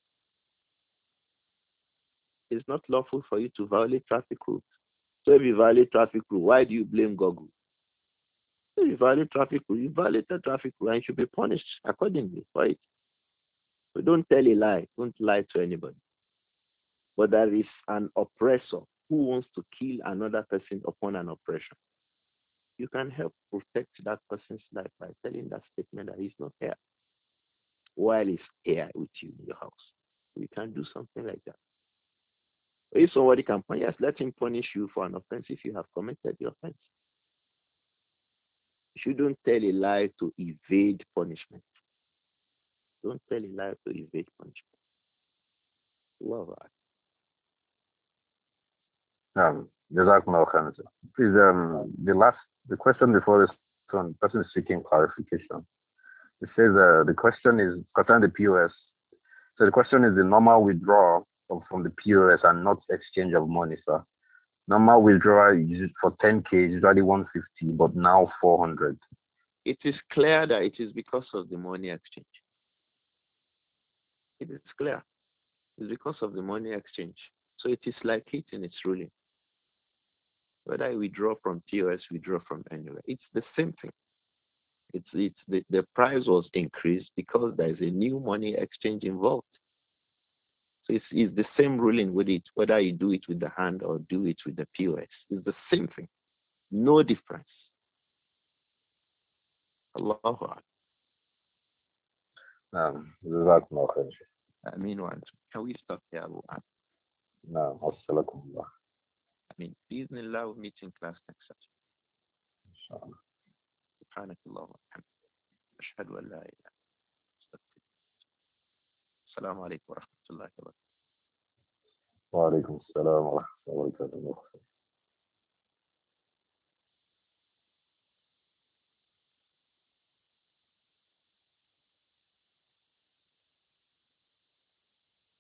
It's not lawful for you to violate traffic rules. So if you violate traffic rule, why do you blame Google? If you violate traffic rule, you violate the traffic rule and you should be punished accordingly for it. So don't tell a lie. Don't lie to anybody. But there is an oppressor who wants to kill another person upon an oppression. You can help protect that person's life by telling that statement that he's not here while he's here with you in your house. You can do something like that. If somebody can punish, yes, let him punish you for an offense if you have committed the offense. You shouldn't tell a lie to evade punishment. Don't tell a lie to evade punishment. Wow. Um, Jazakumullah khairan. Please, um, the last, the question before this one, person is seeking clarification. It says uh, the question is concerning the P O S. So the question is the normal withdrawal of, from the P O S and not exchange of money, sir. Normal withdrawal is for ten K is usually one fifty, but now four hundred. It is clear that it is because of the money exchange. It is clear. It's because of the money exchange. So it is like it in its ruling. Whether I withdraw from P O S, withdraw from anywhere, it's the same thing. It's it's the, the price was increased because there is a new money exchange involved. So it's, it's the same ruling with it, whether you do it with the hand or do it with the P O S. It's the same thing. No difference. Allahu Akbar. Um, Jazakumullah khairan. I mean, one. Can we stop here? Abu An? نعم وصلكم الله. I mean, Bismillah, we'll meet in class next session. إن شاء الله. سبحانك اللهم وبحمدك أشهد أن لا إله إلا أنت أستغفرك. السلام عليكم ورحمة الله وبركاته. وعليكم السلام ورحمة الله وبركاته.